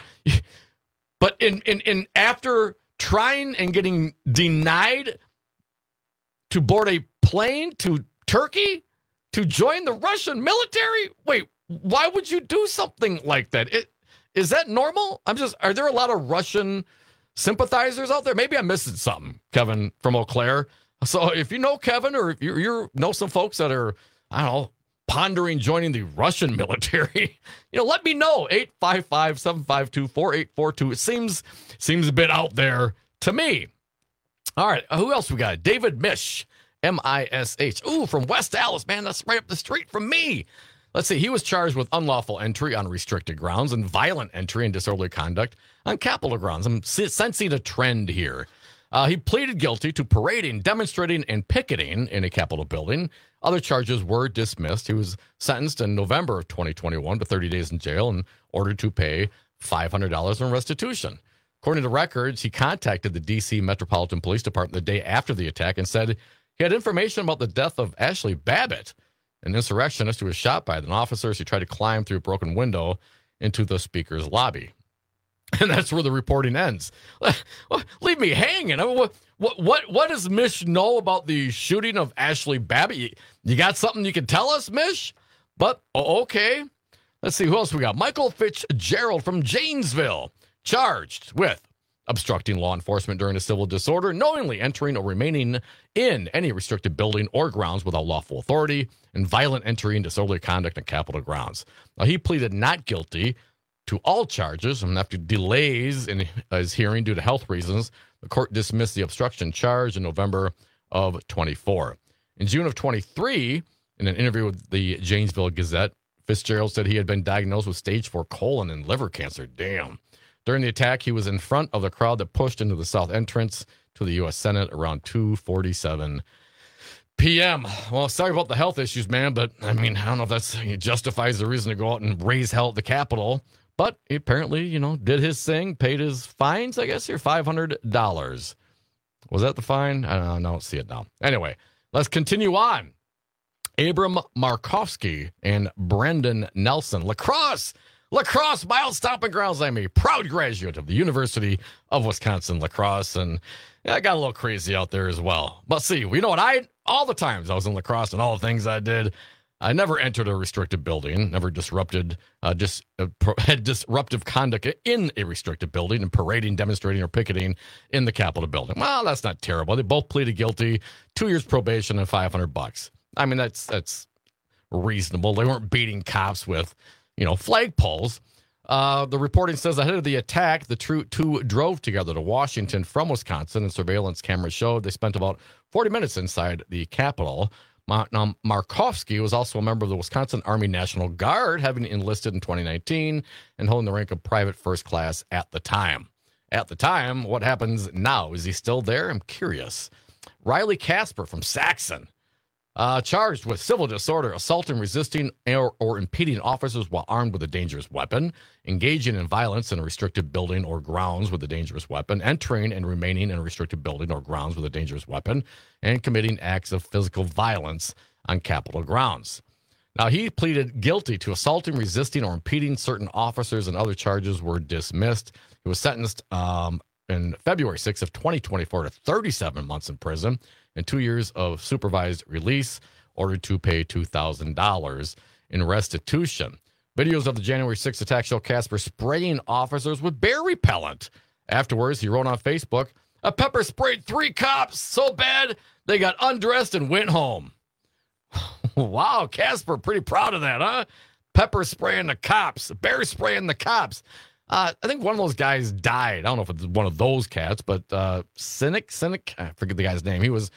but in, in, in after trying and getting denied to board a plane to Turkey to join the Russian military, wait, why would you do something like that? It, is that normal? I'm just, are there a lot of Russian sympathizers out there? Maybe I'm missing something, Kevin from Eau Claire. So if you know Kevin, or if you you know some folks that are, I don't know, pondering joining the Russian military, you know, let me know. eight five five, seven five two, four eight four two. It seems, seems a bit out there to me. All right, who else we got? David Mish, M I S H. Ooh, from West Allis, man. That's right up the street from me. Let's see. He was charged with unlawful entry on restricted grounds and violent entry and disorderly conduct on Capitol grounds. I'm sensing a trend here. Uh, he pleaded guilty to parading, demonstrating, and picketing in a Capitol building. Other charges were dismissed. He was sentenced in November of twenty twenty-one to thirty days in jail and ordered to pay five hundred dollars in restitution. According to records, he contacted the D C Metropolitan Police Department the day after the attack and said he had information about the death of Ashley Babbitt, an insurrectionist who was shot by an officer as he tried to climb through a broken window into the speaker's lobby. And that's where the reporting ends. Leave me hanging. I mean, what, what, what, what does Mish know about the shooting of Ashley Babbitt? You, you got something you can tell us, Mish? But, oh, okay. Let's see, who else we got? Michael Fitzgerald from Janesville, charged with obstructing law enforcement during a civil disorder, knowingly entering or remaining in any restricted building or grounds without lawful authority, and violent entry and disorderly conduct on Capitol grounds. Now, he pleaded not guilty to all charges, and after delays in his hearing due to health reasons, the court dismissed the obstruction charge in November of twenty-four. In June of twenty-three, in an interview with the Janesville Gazette, Fitzgerald said he had been diagnosed with stage four colon and liver cancer. Damn. During the attack, he was in front of the crowd that pushed into the south entrance to the U S Senate around two forty-seven p.m. Well, sorry about the health issues, man, but, I mean, I don't know if that's it justifies the reason to go out and raise hell at the Capitol. But he apparently, you know, did his thing, paid his fines, I guess, here, five hundred dollars. Was that the fine? I don't, know, I don't see it now. Anyway, let's continue on. Abram Markowski and Brendan Nelson. Lacrosse. Lacrosse, my old stomping grounds. I'm a proud graduate of the University of Wisconsin lacrosse. And yeah, I got a little crazy out there as well. But see, you know what? I, all the times I was in lacrosse and all the things I did, I never entered a restricted building, never disrupted, uh, dis, uh, pro, had disruptive conduct in a restricted building and parading, demonstrating, or picketing in the Capitol building. Well, that's not terrible. They both pleaded guilty, two years probation and five hundred bucks. I mean, that's that's reasonable. They weren't beating cops with, you know, flagpoles. Uh, the reporting says ahead of the attack, the two, two drove together to Washington from Wisconsin, and surveillance cameras showed they spent about forty minutes inside the Capitol. Now, Markowski was also a member of the Wisconsin Army National Guard, having enlisted in twenty nineteen and holding the rank of private first class at the time. At the time, what happens now? Is he still there? I'm curious. Riley Casper from Saxon, uh, charged with civil disorder, assaulting, resisting, or, or impeding officers while armed with a dangerous weapon, engaging in violence in a restricted building or grounds with a dangerous weapon, entering and remaining in a restricted building or grounds with a dangerous weapon, and committing acts of physical violence on Capitol grounds. Now, he pleaded guilty to assaulting, resisting, or impeding certain officers, and other charges were dismissed. He was sentenced um, in February sixth of twenty twenty-four to thirty-seven months in prison and two years of supervised release, ordered to pay two thousand dollars in restitution. Videos of the January sixth attack show Casper spraying officers with bear repellent. Afterwards, he wrote on Facebook, "A pepper sprayed three cops so bad they got undressed and went home." Wow, Casper, pretty proud of that, huh? Pepper spraying the cops, bear spraying the cops. Uh, I think one of those guys died. I don't know if it's one of those cats, but uh, Cynic, Cynic, I forget the guy's name. He was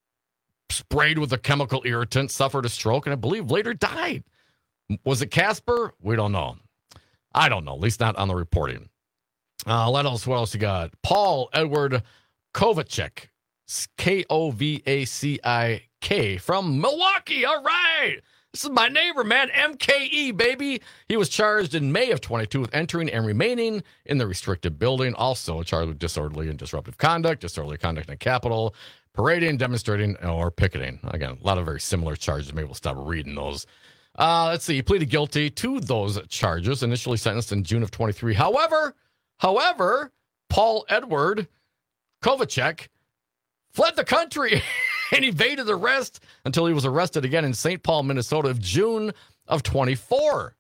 sprayed with a chemical irritant, suffered a stroke, and I believe later died. Was it Casper? We don't know. I don't know, at least not on the reporting. Uh, let us, what else you got? Paul Edward Kovacik, K O V A C I K, from Milwaukee. All right. This is my neighbor, man. M K E, baby. He was charged in May of twenty-two with entering and remaining in the restricted building. Also charged with disorderly and disruptive conduct, disorderly conduct in the Capitol, parading, demonstrating, or picketing. Again, a lot of very similar charges. Maybe we'll stop reading those. Uh, let's see. He pleaded guilty to those charges, initially sentenced in June of twenty-three. However, however, Paul Edward Kovacik fled the country and evaded arrest until he was arrested again in Saint Paul, Minnesota, of June of twenty-four.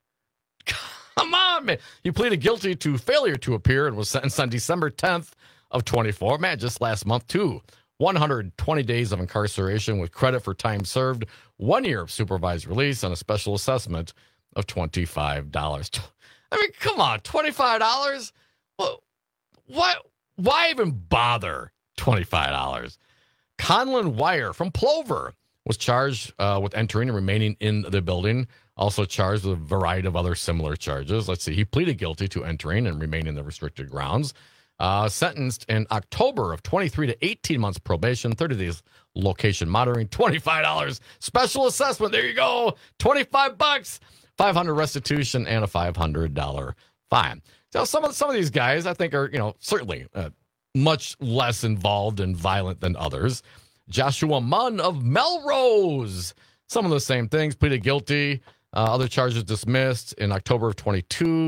Come on, man. He pleaded guilty to failure to appear and was sentenced on December tenth of twenty-four. Man, just last month, too. one hundred twenty days of incarceration with credit for time served, one year of supervised release, and a special assessment of twenty-five dollars. I mean, come on, twenty-five dollars? Well, why, why even bother twenty-five dollars? Conlon Wire from Plover was charged uh, with entering and remaining in the building, also charged with a variety of other similar charges. Let's see. He pleaded guilty to entering and remaining in the restricted grounds. Uh, sentenced in October of twenty-three to eighteen months probation, thirty days location monitoring, twenty-five dollars special assessment. There you go. twenty-five bucks, five hundred restitution, and a five hundred dollars fine. So some of some of these guys, I think, are, you know, certainly uh, much less involved and violent than others. Joshua Munn of Melrose, some of the same things, pleaded guilty. Uh, other charges dismissed in October of twenty-two.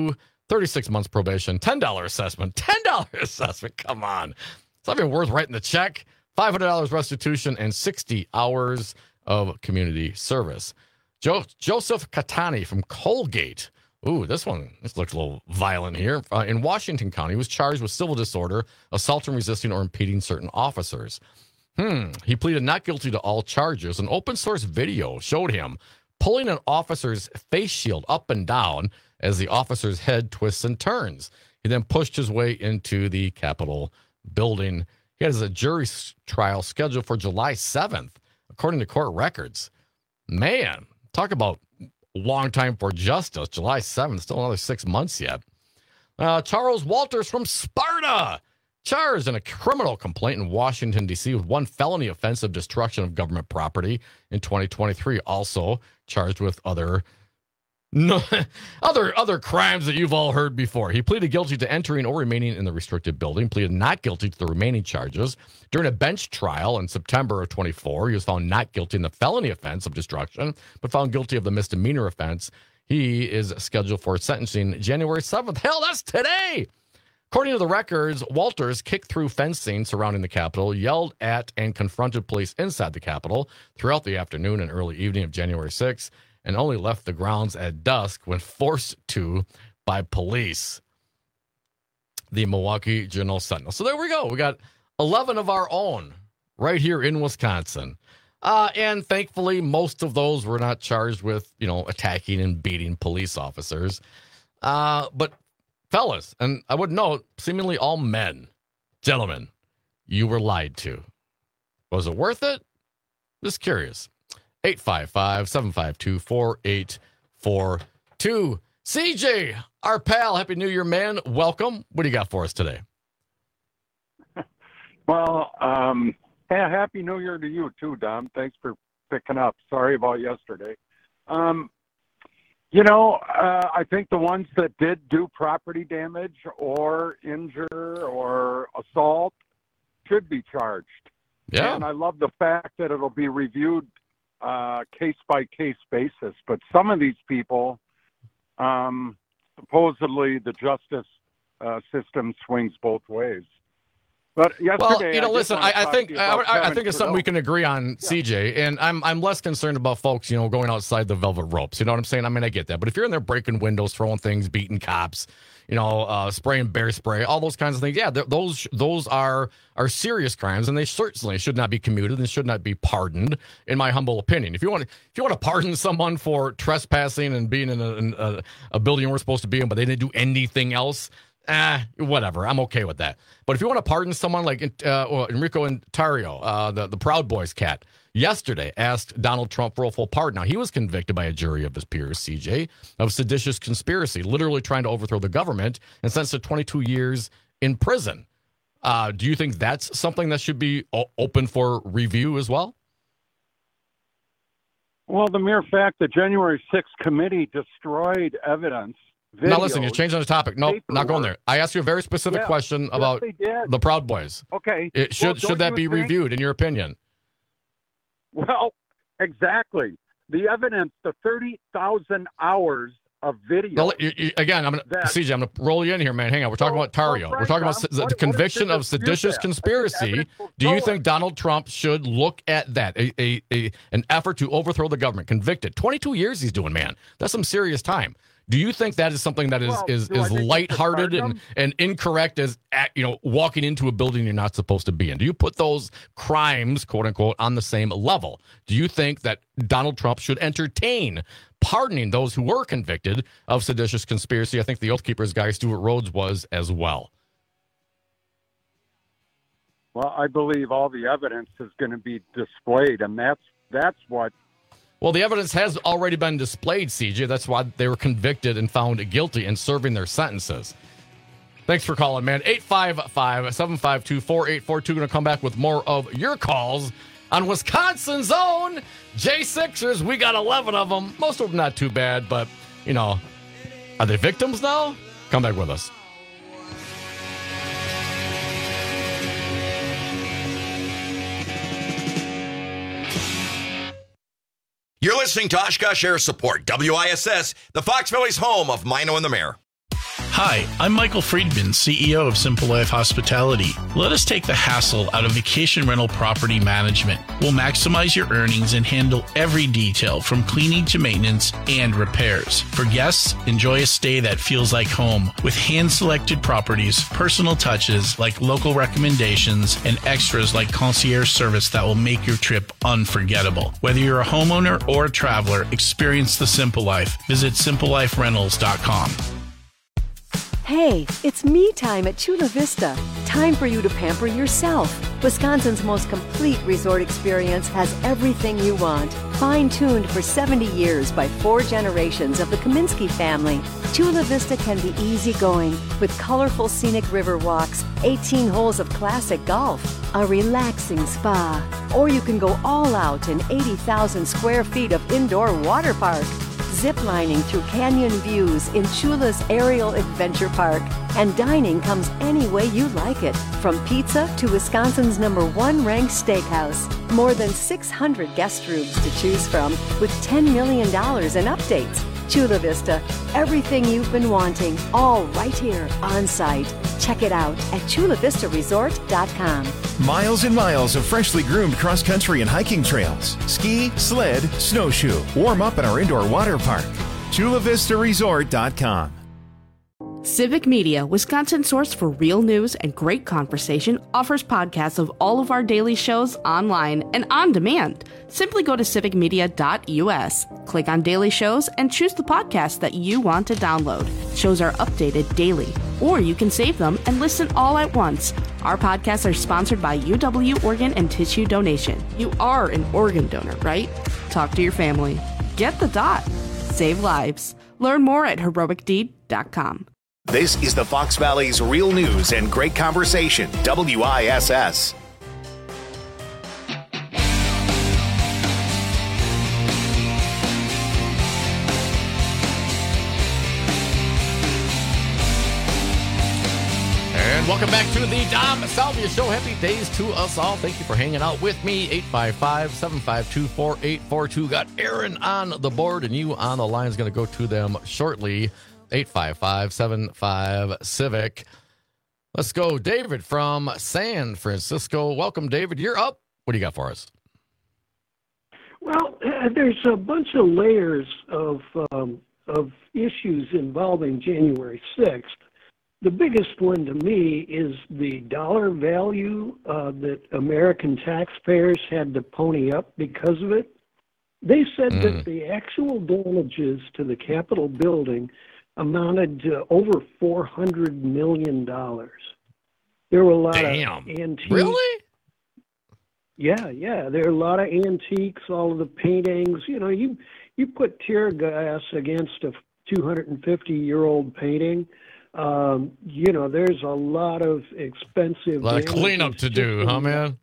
thirty-six months probation, ten dollars assessment, ten dollars assessment. Come on. It's not even worth writing the check. five hundred dollars restitution and sixty hours of community service. Jo- Joseph Catani from Colgate. Ooh, this one, this looks a little violent here. Uh, in Washington County, was charged with civil disorder, assault and resisting or impeding certain officers. Hmm. He pleaded not guilty to all charges. An open source video showed him pulling an officer's face shield up and down as the officer's head twists and turns. He then pushed his way into the Capitol building. He has a jury trial scheduled for July seventh, according to court records. Man, talk about long time for justice. July seventh, still another six months yet. Uh, Charles Walters from Sparta, charged in a criminal complaint in Washington, D C with one felony offense of destruction of government property in twenty twenty-three. Also charged with other no, other other crimes that you've all heard before. He pleaded guilty to entering or remaining in the restricted building, pleaded not guilty to the remaining charges. During a bench trial in September of twenty-four, he was found not guilty in the felony offense of destruction, but found guilty of the misdemeanor offense. He is scheduled for sentencing January seventh. Hell, that's today! According to the records, Walters kicked through fencing surrounding the Capitol, yelled at and confronted police inside the Capitol throughout the afternoon and early evening of January sixth, and only left the grounds at dusk when forced to by police. The Milwaukee Journal Sentinel. So there we go. We got eleven of our own right here in Wisconsin. Uh, and thankfully, most of those were not charged with, you know, attacking and beating police officers. Uh, but fellas, and I would note, seemingly all men, gentlemen, you were lied to. Was it worth it? Just curious. eight five five, seven five two, four eight four two. C J, our pal, Happy New Year, man. Welcome. What do you got for us today? Well, um, hey, Happy New Year to you, too, Dom. Thanks for picking up. Sorry about yesterday. Um, you know, uh, I think the ones that did do property damage or injure or assault should be charged. Yeah. And I love the fact that it'll be reviewed uh, case-by-case basis. But some of these people, um, supposedly the justice uh, system swings both ways. But yesterday, well, you know, I listen, I, I think I, I, I think it's something we can agree on, yeah. C J. And I'm I'm less concerned about folks, you know, going outside the velvet ropes. You know what I'm saying? I mean, I get that. But if you're in there breaking windows, throwing things, beating cops, you know, uh, spraying bear spray, all those kinds of things, yeah, those those are are serious crimes, and they certainly should not be commuted and should not be pardoned, in my humble opinion. If you want to, if you want to pardon someone for trespassing and being in a, in a, a building you weren't supposed to be in, but they didn't do anything else. Ah, eh, whatever. I'm okay with that. But if you want to pardon someone like uh, well, Enrico Ontario, uh, the, the Proud Boys cat, yesterday asked Donald Trump for a full pardon. Now, he was convicted by a jury of his peers, C J, of seditious conspiracy, literally trying to overthrow the government, and sentenced to twenty-two years in prison. Uh, do you think that's something that should be o- open for review as well? Well, the mere fact that January sixth committee destroyed evidence. Videos, now, listen, you're changing the topic. No, nope, not going there. I asked you a very specific yeah, question about yes, the Proud Boys. Okay. It should well, should that be think... reviewed, in your opinion? Well, exactly. The evidence, the thirty thousand hours of video. Well, you, you, again, I'm gonna, that, C J, I'm going to roll you in here, man. Hang on. We're talking well, about Tario. well, We're talking about Tom, the, what, the conviction of seditious that? conspiracy. Do you think Donald Trump should look at that, a, a, a an effort to overthrow the government, convicted? twenty-two years he's doing, man. That's some serious time. Do you think that is something that is well, is, is lighthearted and, and incorrect as, at, you know, walking into a building you're not supposed to be in? Do you put those crimes, quote unquote, on the same level? Do you think that Donald Trump should entertain pardoning those who were convicted of seditious conspiracy? I think the Oath Keepers guy, Stuart Rhodes, was as well. Well, I believe all the evidence is going to be displayed, and that's that's what. Well, the evidence has already been displayed, C J. That's why they were convicted and found guilty and serving their sentences. Thanks for calling, man. eight five five, seven five two, four eight four two. Going to come back with more of your calls on Wisconsin's own J sixers. We got eleven of them. Most of them not too bad, but, you know, are they victims now? Come back with us. You're listening to Oshkosh Air Support, W I S S, the Fox Valley's home of Mino and the Mayor. Hi, I'm Michael Friedman, C E O of Simple Life Hospitality. Let us take the hassle out of vacation rental property management. We'll maximize your earnings and handle every detail from cleaning to maintenance and repairs. For guests, enjoy a stay that feels like home with hand-selected properties, personal touches like local recommendations, and extras like concierge service that will make your trip unforgettable. Whether you're a homeowner or a traveler, experience the Simple Life. Visit simple life rentals dot com. Hey, it's me time at Chula Vista. Time for you to pamper yourself. Wisconsin's most complete resort experience has everything you want. Fine-tuned for seventy years by four generations of the Kaminsky family, Chula Vista can be easygoing with colorful scenic river walks, eighteen holes of classic golf, a relaxing spa, or you can go all out in eighty thousand square feet of indoor water park. Ziplining through canyon views in Chula's Aerial Adventure Park. And dining comes any way you like it, from pizza to Wisconsin's number one ranked steakhouse. More than six hundred guest rooms to choose from with ten million dollars in updates. Chula Vista, everything you've been wanting, all right here on site. Check it out at chula vista resort dot com. Miles and miles of freshly groomed cross-country and hiking trails. Ski, sled, snowshoe. Warm up at our indoor water park. chula vista resort dot com. Civic Media, Wisconsin's source for real news and great conversation, offers podcasts of all of our daily shows online and on demand. Simply go to civic media dot u s, click on daily shows, and choose the podcast that you want to download. Shows are updated daily, or you can save them and listen all at once. Our podcasts are sponsored by U W Organ and Tissue Donation. You are an organ donor, right? Talk to your family. Get the dot. Save lives. Learn more at heroic deed dot com. This is the Fox Valley's real news and great conversation, W I S S. And welcome back to the Dom Salvia Show. Happy days to us all. Thank you for hanging out with me. eight five five, seven five two, four eight four two. Got Aaron on the board and you on the line. Is going to go to them shortly. eight five five, seven five, Civic. Let's go. David from San Francisco. Welcome, David. You're up. What do you got for us? Well, uh, there's a bunch of layers of um, of issues involving January sixth. The biggest one to me is the dollar value uh, that American taxpayers had to pony up because of it. They said mm. that the actual damages to the Capitol building amounted to over four hundred million dollars. There were a lot Damn. of antiques. Really? Yeah, yeah. There are a lot of antiques, all of the paintings. You know, you, you put tear gas against a two hundred fifty-year-old painting, um, you know, there's a lot of expensive... A lot of cleanup to do, huh, man?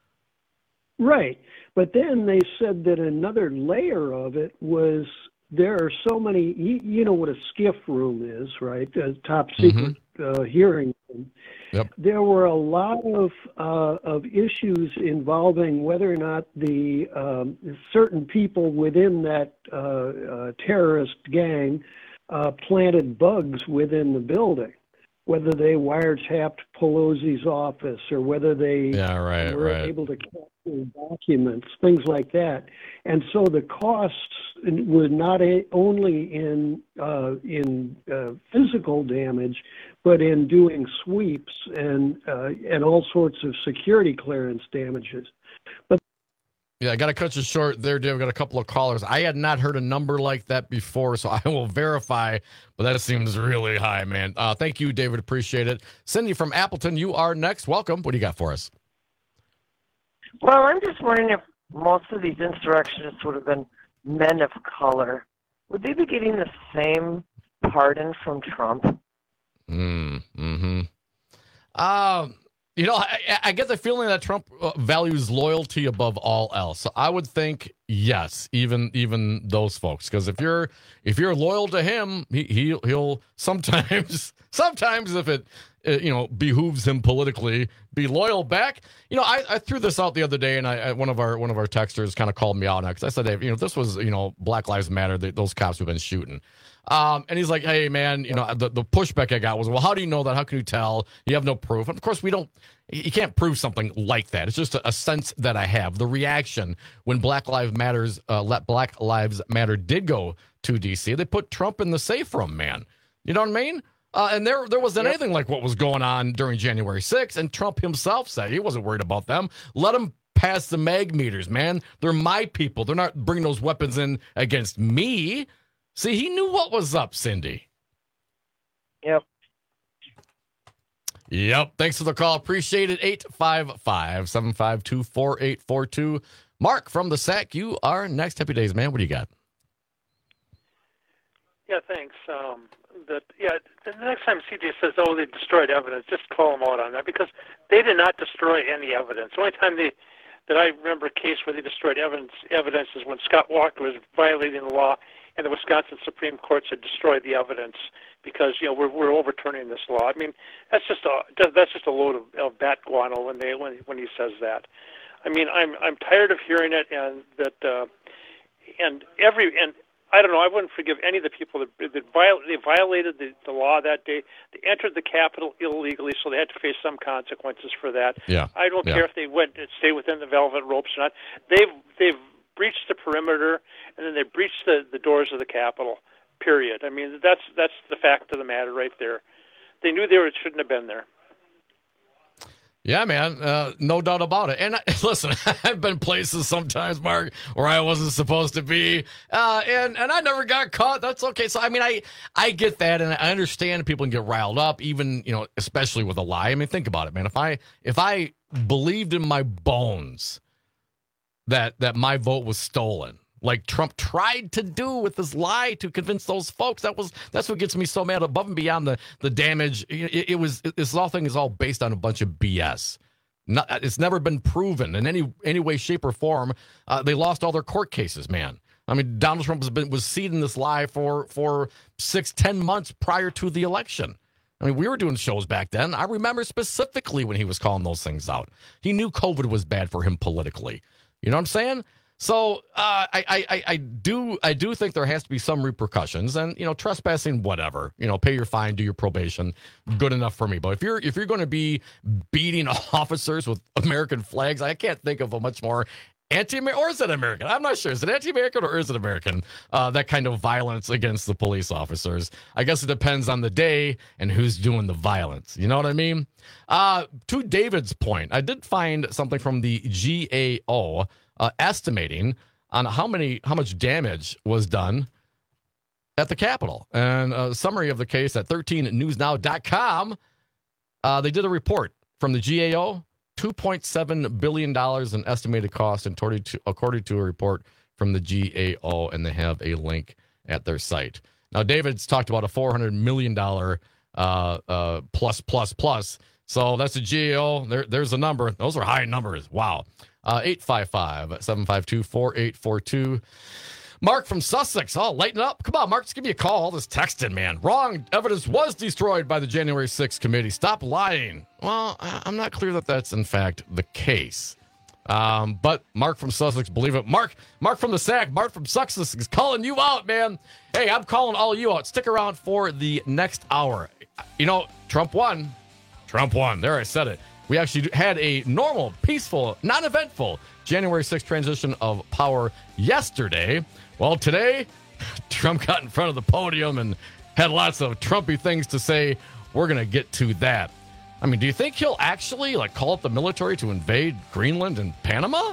Right. But then they said that another layer of it was... There are so many, you, you know what a skiff room is, right? A top secret mm-hmm. uh, hearing room. Yep. There were a lot of uh, of issues involving whether or not the um, certain people within that uh, uh, terrorist gang uh, planted bugs within the building, whether they wiretapped Pelosi's office or whether they yeah, right, were right. able to capture documents, things like that. And so the costs were not a, only in uh, in uh, physical damage, but in doing sweeps and uh, and all sorts of security clearance damages. But yeah, I got to cut you short there, Dave. I've got a couple of callers. I had not heard a number like that before, so I will verify, but that seems really high, man. Uh, thank you, David. Appreciate it. Cindy from Appleton, you are next. Welcome. What do you got for us? Well, I'm just wondering if most of these insurrectionists would have been men of color. Would they be getting the same pardon from Trump? Mm, mm-hmm. Um, you know, I, I get the feeling that Trump values loyalty above all else. So I would think yes, even even those folks. Because if you're if you're loyal to him, he, he he'll sometimes sometimes if it uh, you know behooves him politically, be loyal back. You know, I, I threw this out the other day, and I, I one of our one of our texters kind of called me out on it because I said, hey, you know, if this was you know Black Lives Matter, they, those cops have been shooting. Um, and he's like, hey, man, you know, the, the pushback I got was, well, how do you know that? How can you tell? You have no proof. And of course, we don't, you can't prove something like that. It's just a, a sense that I have. The reaction when Black Lives Matters, uh, let Black Lives Matter did go to D C, they put Trump in the safe room, man. You know what I mean? Uh, and there, there wasn't yep. anything like what was going on during January sixth. And Trump himself said he wasn't worried about them. Let them pass the mag meters, man. They're my people. They're not bringing those weapons in against me. See, he knew what was up, Cindy. Yep. Yep. Thanks for the call. Appreciate it. eight five five, seven five two, four eight four two. Mark from the S A C, you are next. Happy days, man. What do you got? Yeah, thanks. Um, that yeah, the next time C J says, oh, they destroyed evidence, just call them out on that because they did not destroy any evidence. The only time they that I remember a case where they destroyed evidence evidence is when Scott Walker was violating the law and the Wisconsin Supreme Court said destroy the evidence because you know we're we're overturning this law. I mean that's just a that's just a load of, of bat guano when they when when he says that. I mean I'm I'm tired of hearing it and that uh, and every and I don't know I wouldn't forgive any of the people that that viol- they violated the, the law that day. They entered the Capitol illegally, so they had to face some consequences for that. Yeah. I don't yeah. care if they went and stay within the velvet ropes or not. They've they've breached the perimeter, and then they breached the, the doors of the Capitol, period. I mean, that's that's the fact of the matter right there. They knew they were, shouldn't have been there. Yeah, man, uh, no doubt about it. And I, listen, I've been places sometimes, Mark, where I wasn't supposed to be, uh, and and I never got caught. That's okay. So I mean, I I get that, and I understand people can get riled up, even you know, especially with a lie. I mean, think about it, man. If I if I believed in my bones that that my vote was stolen, like Trump tried to do with this lie to convince those folks. That was that's what gets me so mad. Above and beyond the the damage, it, it was this whole thing is all based on a bunch of B S. Not, it's never been proven in any any way, shape, or form. Uh, they lost all their court cases, man. I mean, Donald Trump has been was seeding this lie for for six, ten months prior to the election. I mean, we were doing shows back then. I remember specifically when he was calling those things out. He knew COVID was bad for him politically. You know what I'm saying? So uh, I, I, I do I do think there has to be some repercussions, and you know, trespassing, whatever. You know, pay your fine, do your probation, good enough for me. But if you're if you're going to be beating officers with American flags, I can't think of a much more anti-American, or is it American? I'm not sure. Is it anti-American or is it American? Uh, that kind of violence against the police officers. I guess it depends on the day and who's doing the violence. You know what I mean? Uh, to David's point, I did find something from the G A O uh, estimating on how many, how much damage was done at the Capitol. And a summary of the case at thirteen news now dot com. Uh, they did a report from the G A O. two point seven billion dollars in estimated cost, and according to a report from the G A O, and they have a link at their site. Now, David's talked about a four hundred million dollars uh, uh, plus, plus, plus. So that's a G A O. There, there's a number. Those are high numbers. Wow. Uh, eight five five, seven five two, four eight four two. Mark from Sussex. Oh, lighten up. Come on, Mark, just give me a call. All this texting, man. Wrong. Evidence was destroyed by the January sixth committee. Stop lying. Well, I'm not clear that that's, in fact, the case. Um, but Mark from Sussex, believe it. Mark Mark from the S A C, Mark from Sussex is calling you out, man. Hey, I'm calling all you out. Stick around for the next hour. You know, Trump won. Trump won. There, I said it. We actually had a normal, peaceful, non-eventful January sixth transition of power yesterday. Well, today, Trump got in front of the podium and had lots of Trumpy things to say. We're going to get to that. I mean, do you think he'll actually like call up the military to invade Greenland and Panama?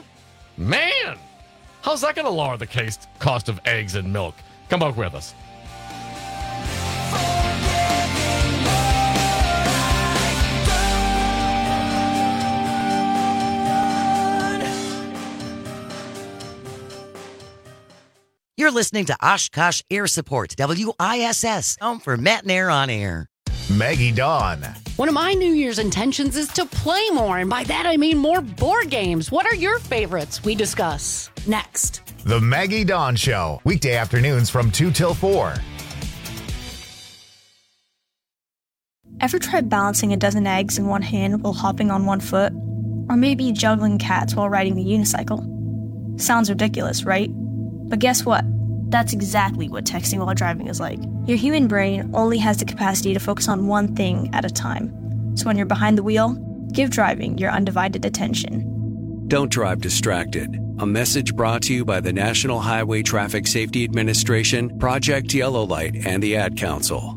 Man, how's that going to lower the case, cost of eggs and milk? Come back with us. You're listening to Oshkosh Air Support, W I S S, home for Matt and Air on Air. Maggie Dawn. One of my New Year's intentions is to play more, and by that I mean more board games. What are your favorites? We discuss next. The Maggie Dawn Show, weekday afternoons from two till four. Ever tried balancing a dozen eggs in one hand while hopping on one foot? Or maybe juggling cats while riding the unicycle? Sounds ridiculous, right? But guess what? That's exactly what texting while driving is like. Your human brain only has the capacity to focus on one thing at a time. So when you're behind the wheel, give driving your undivided attention. Don't drive distracted. A message brought to you by the National Highway Traffic Safety Administration, Project Yellow Light, and the Ad Council.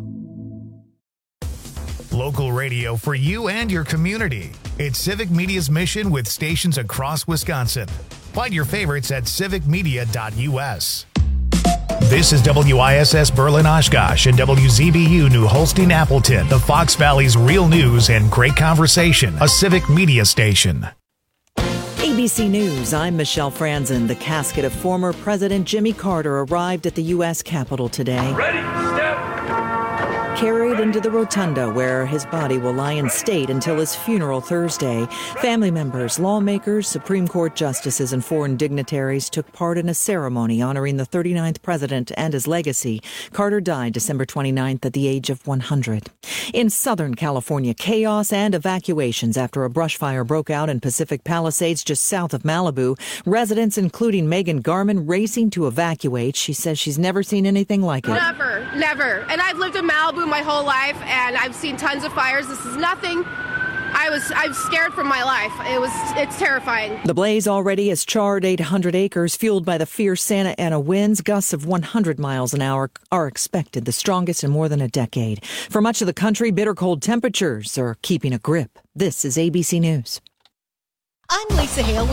Local radio for you and your community. It's Civic Media's mission with stations across Wisconsin. Find your favorites at civic media dot u s. This is W I S S Berlin Oshkosh and W Z B U New Holstein Appleton, the Fox Valley's real news and great conversation, a Civic Media station. A B C News, I'm Michelle Franzen. The casket of former President Jimmy Carter arrived at the U S Capitol today. Ready, step. Carried into the rotunda where his body will lie in state until his funeral Thursday. Family members, lawmakers, Supreme Court justices, and foreign dignitaries took part in a ceremony honoring the thirty-ninth president and his legacy. Carter died December twenty-ninth at the age of one hundred. In Southern California, chaos and evacuations after a brush fire broke out in Pacific Palisades just south of Malibu. Residents, including Megan Garman, racing to evacuate. She says she's never seen anything like it. Never, never. And I've lived in Malibu my whole life, and I've seen tons of fires. This is nothing. I was, I'm scared for my life. It was, it's terrifying. The blaze already has charred eight hundred acres, fueled by the fierce Santa Ana winds. Gusts of one hundred miles an hour are expected, the strongest in more than a decade. For much of the country, bitter cold temperatures are keeping a grip. This is A B C News. I'm Lisa Hale.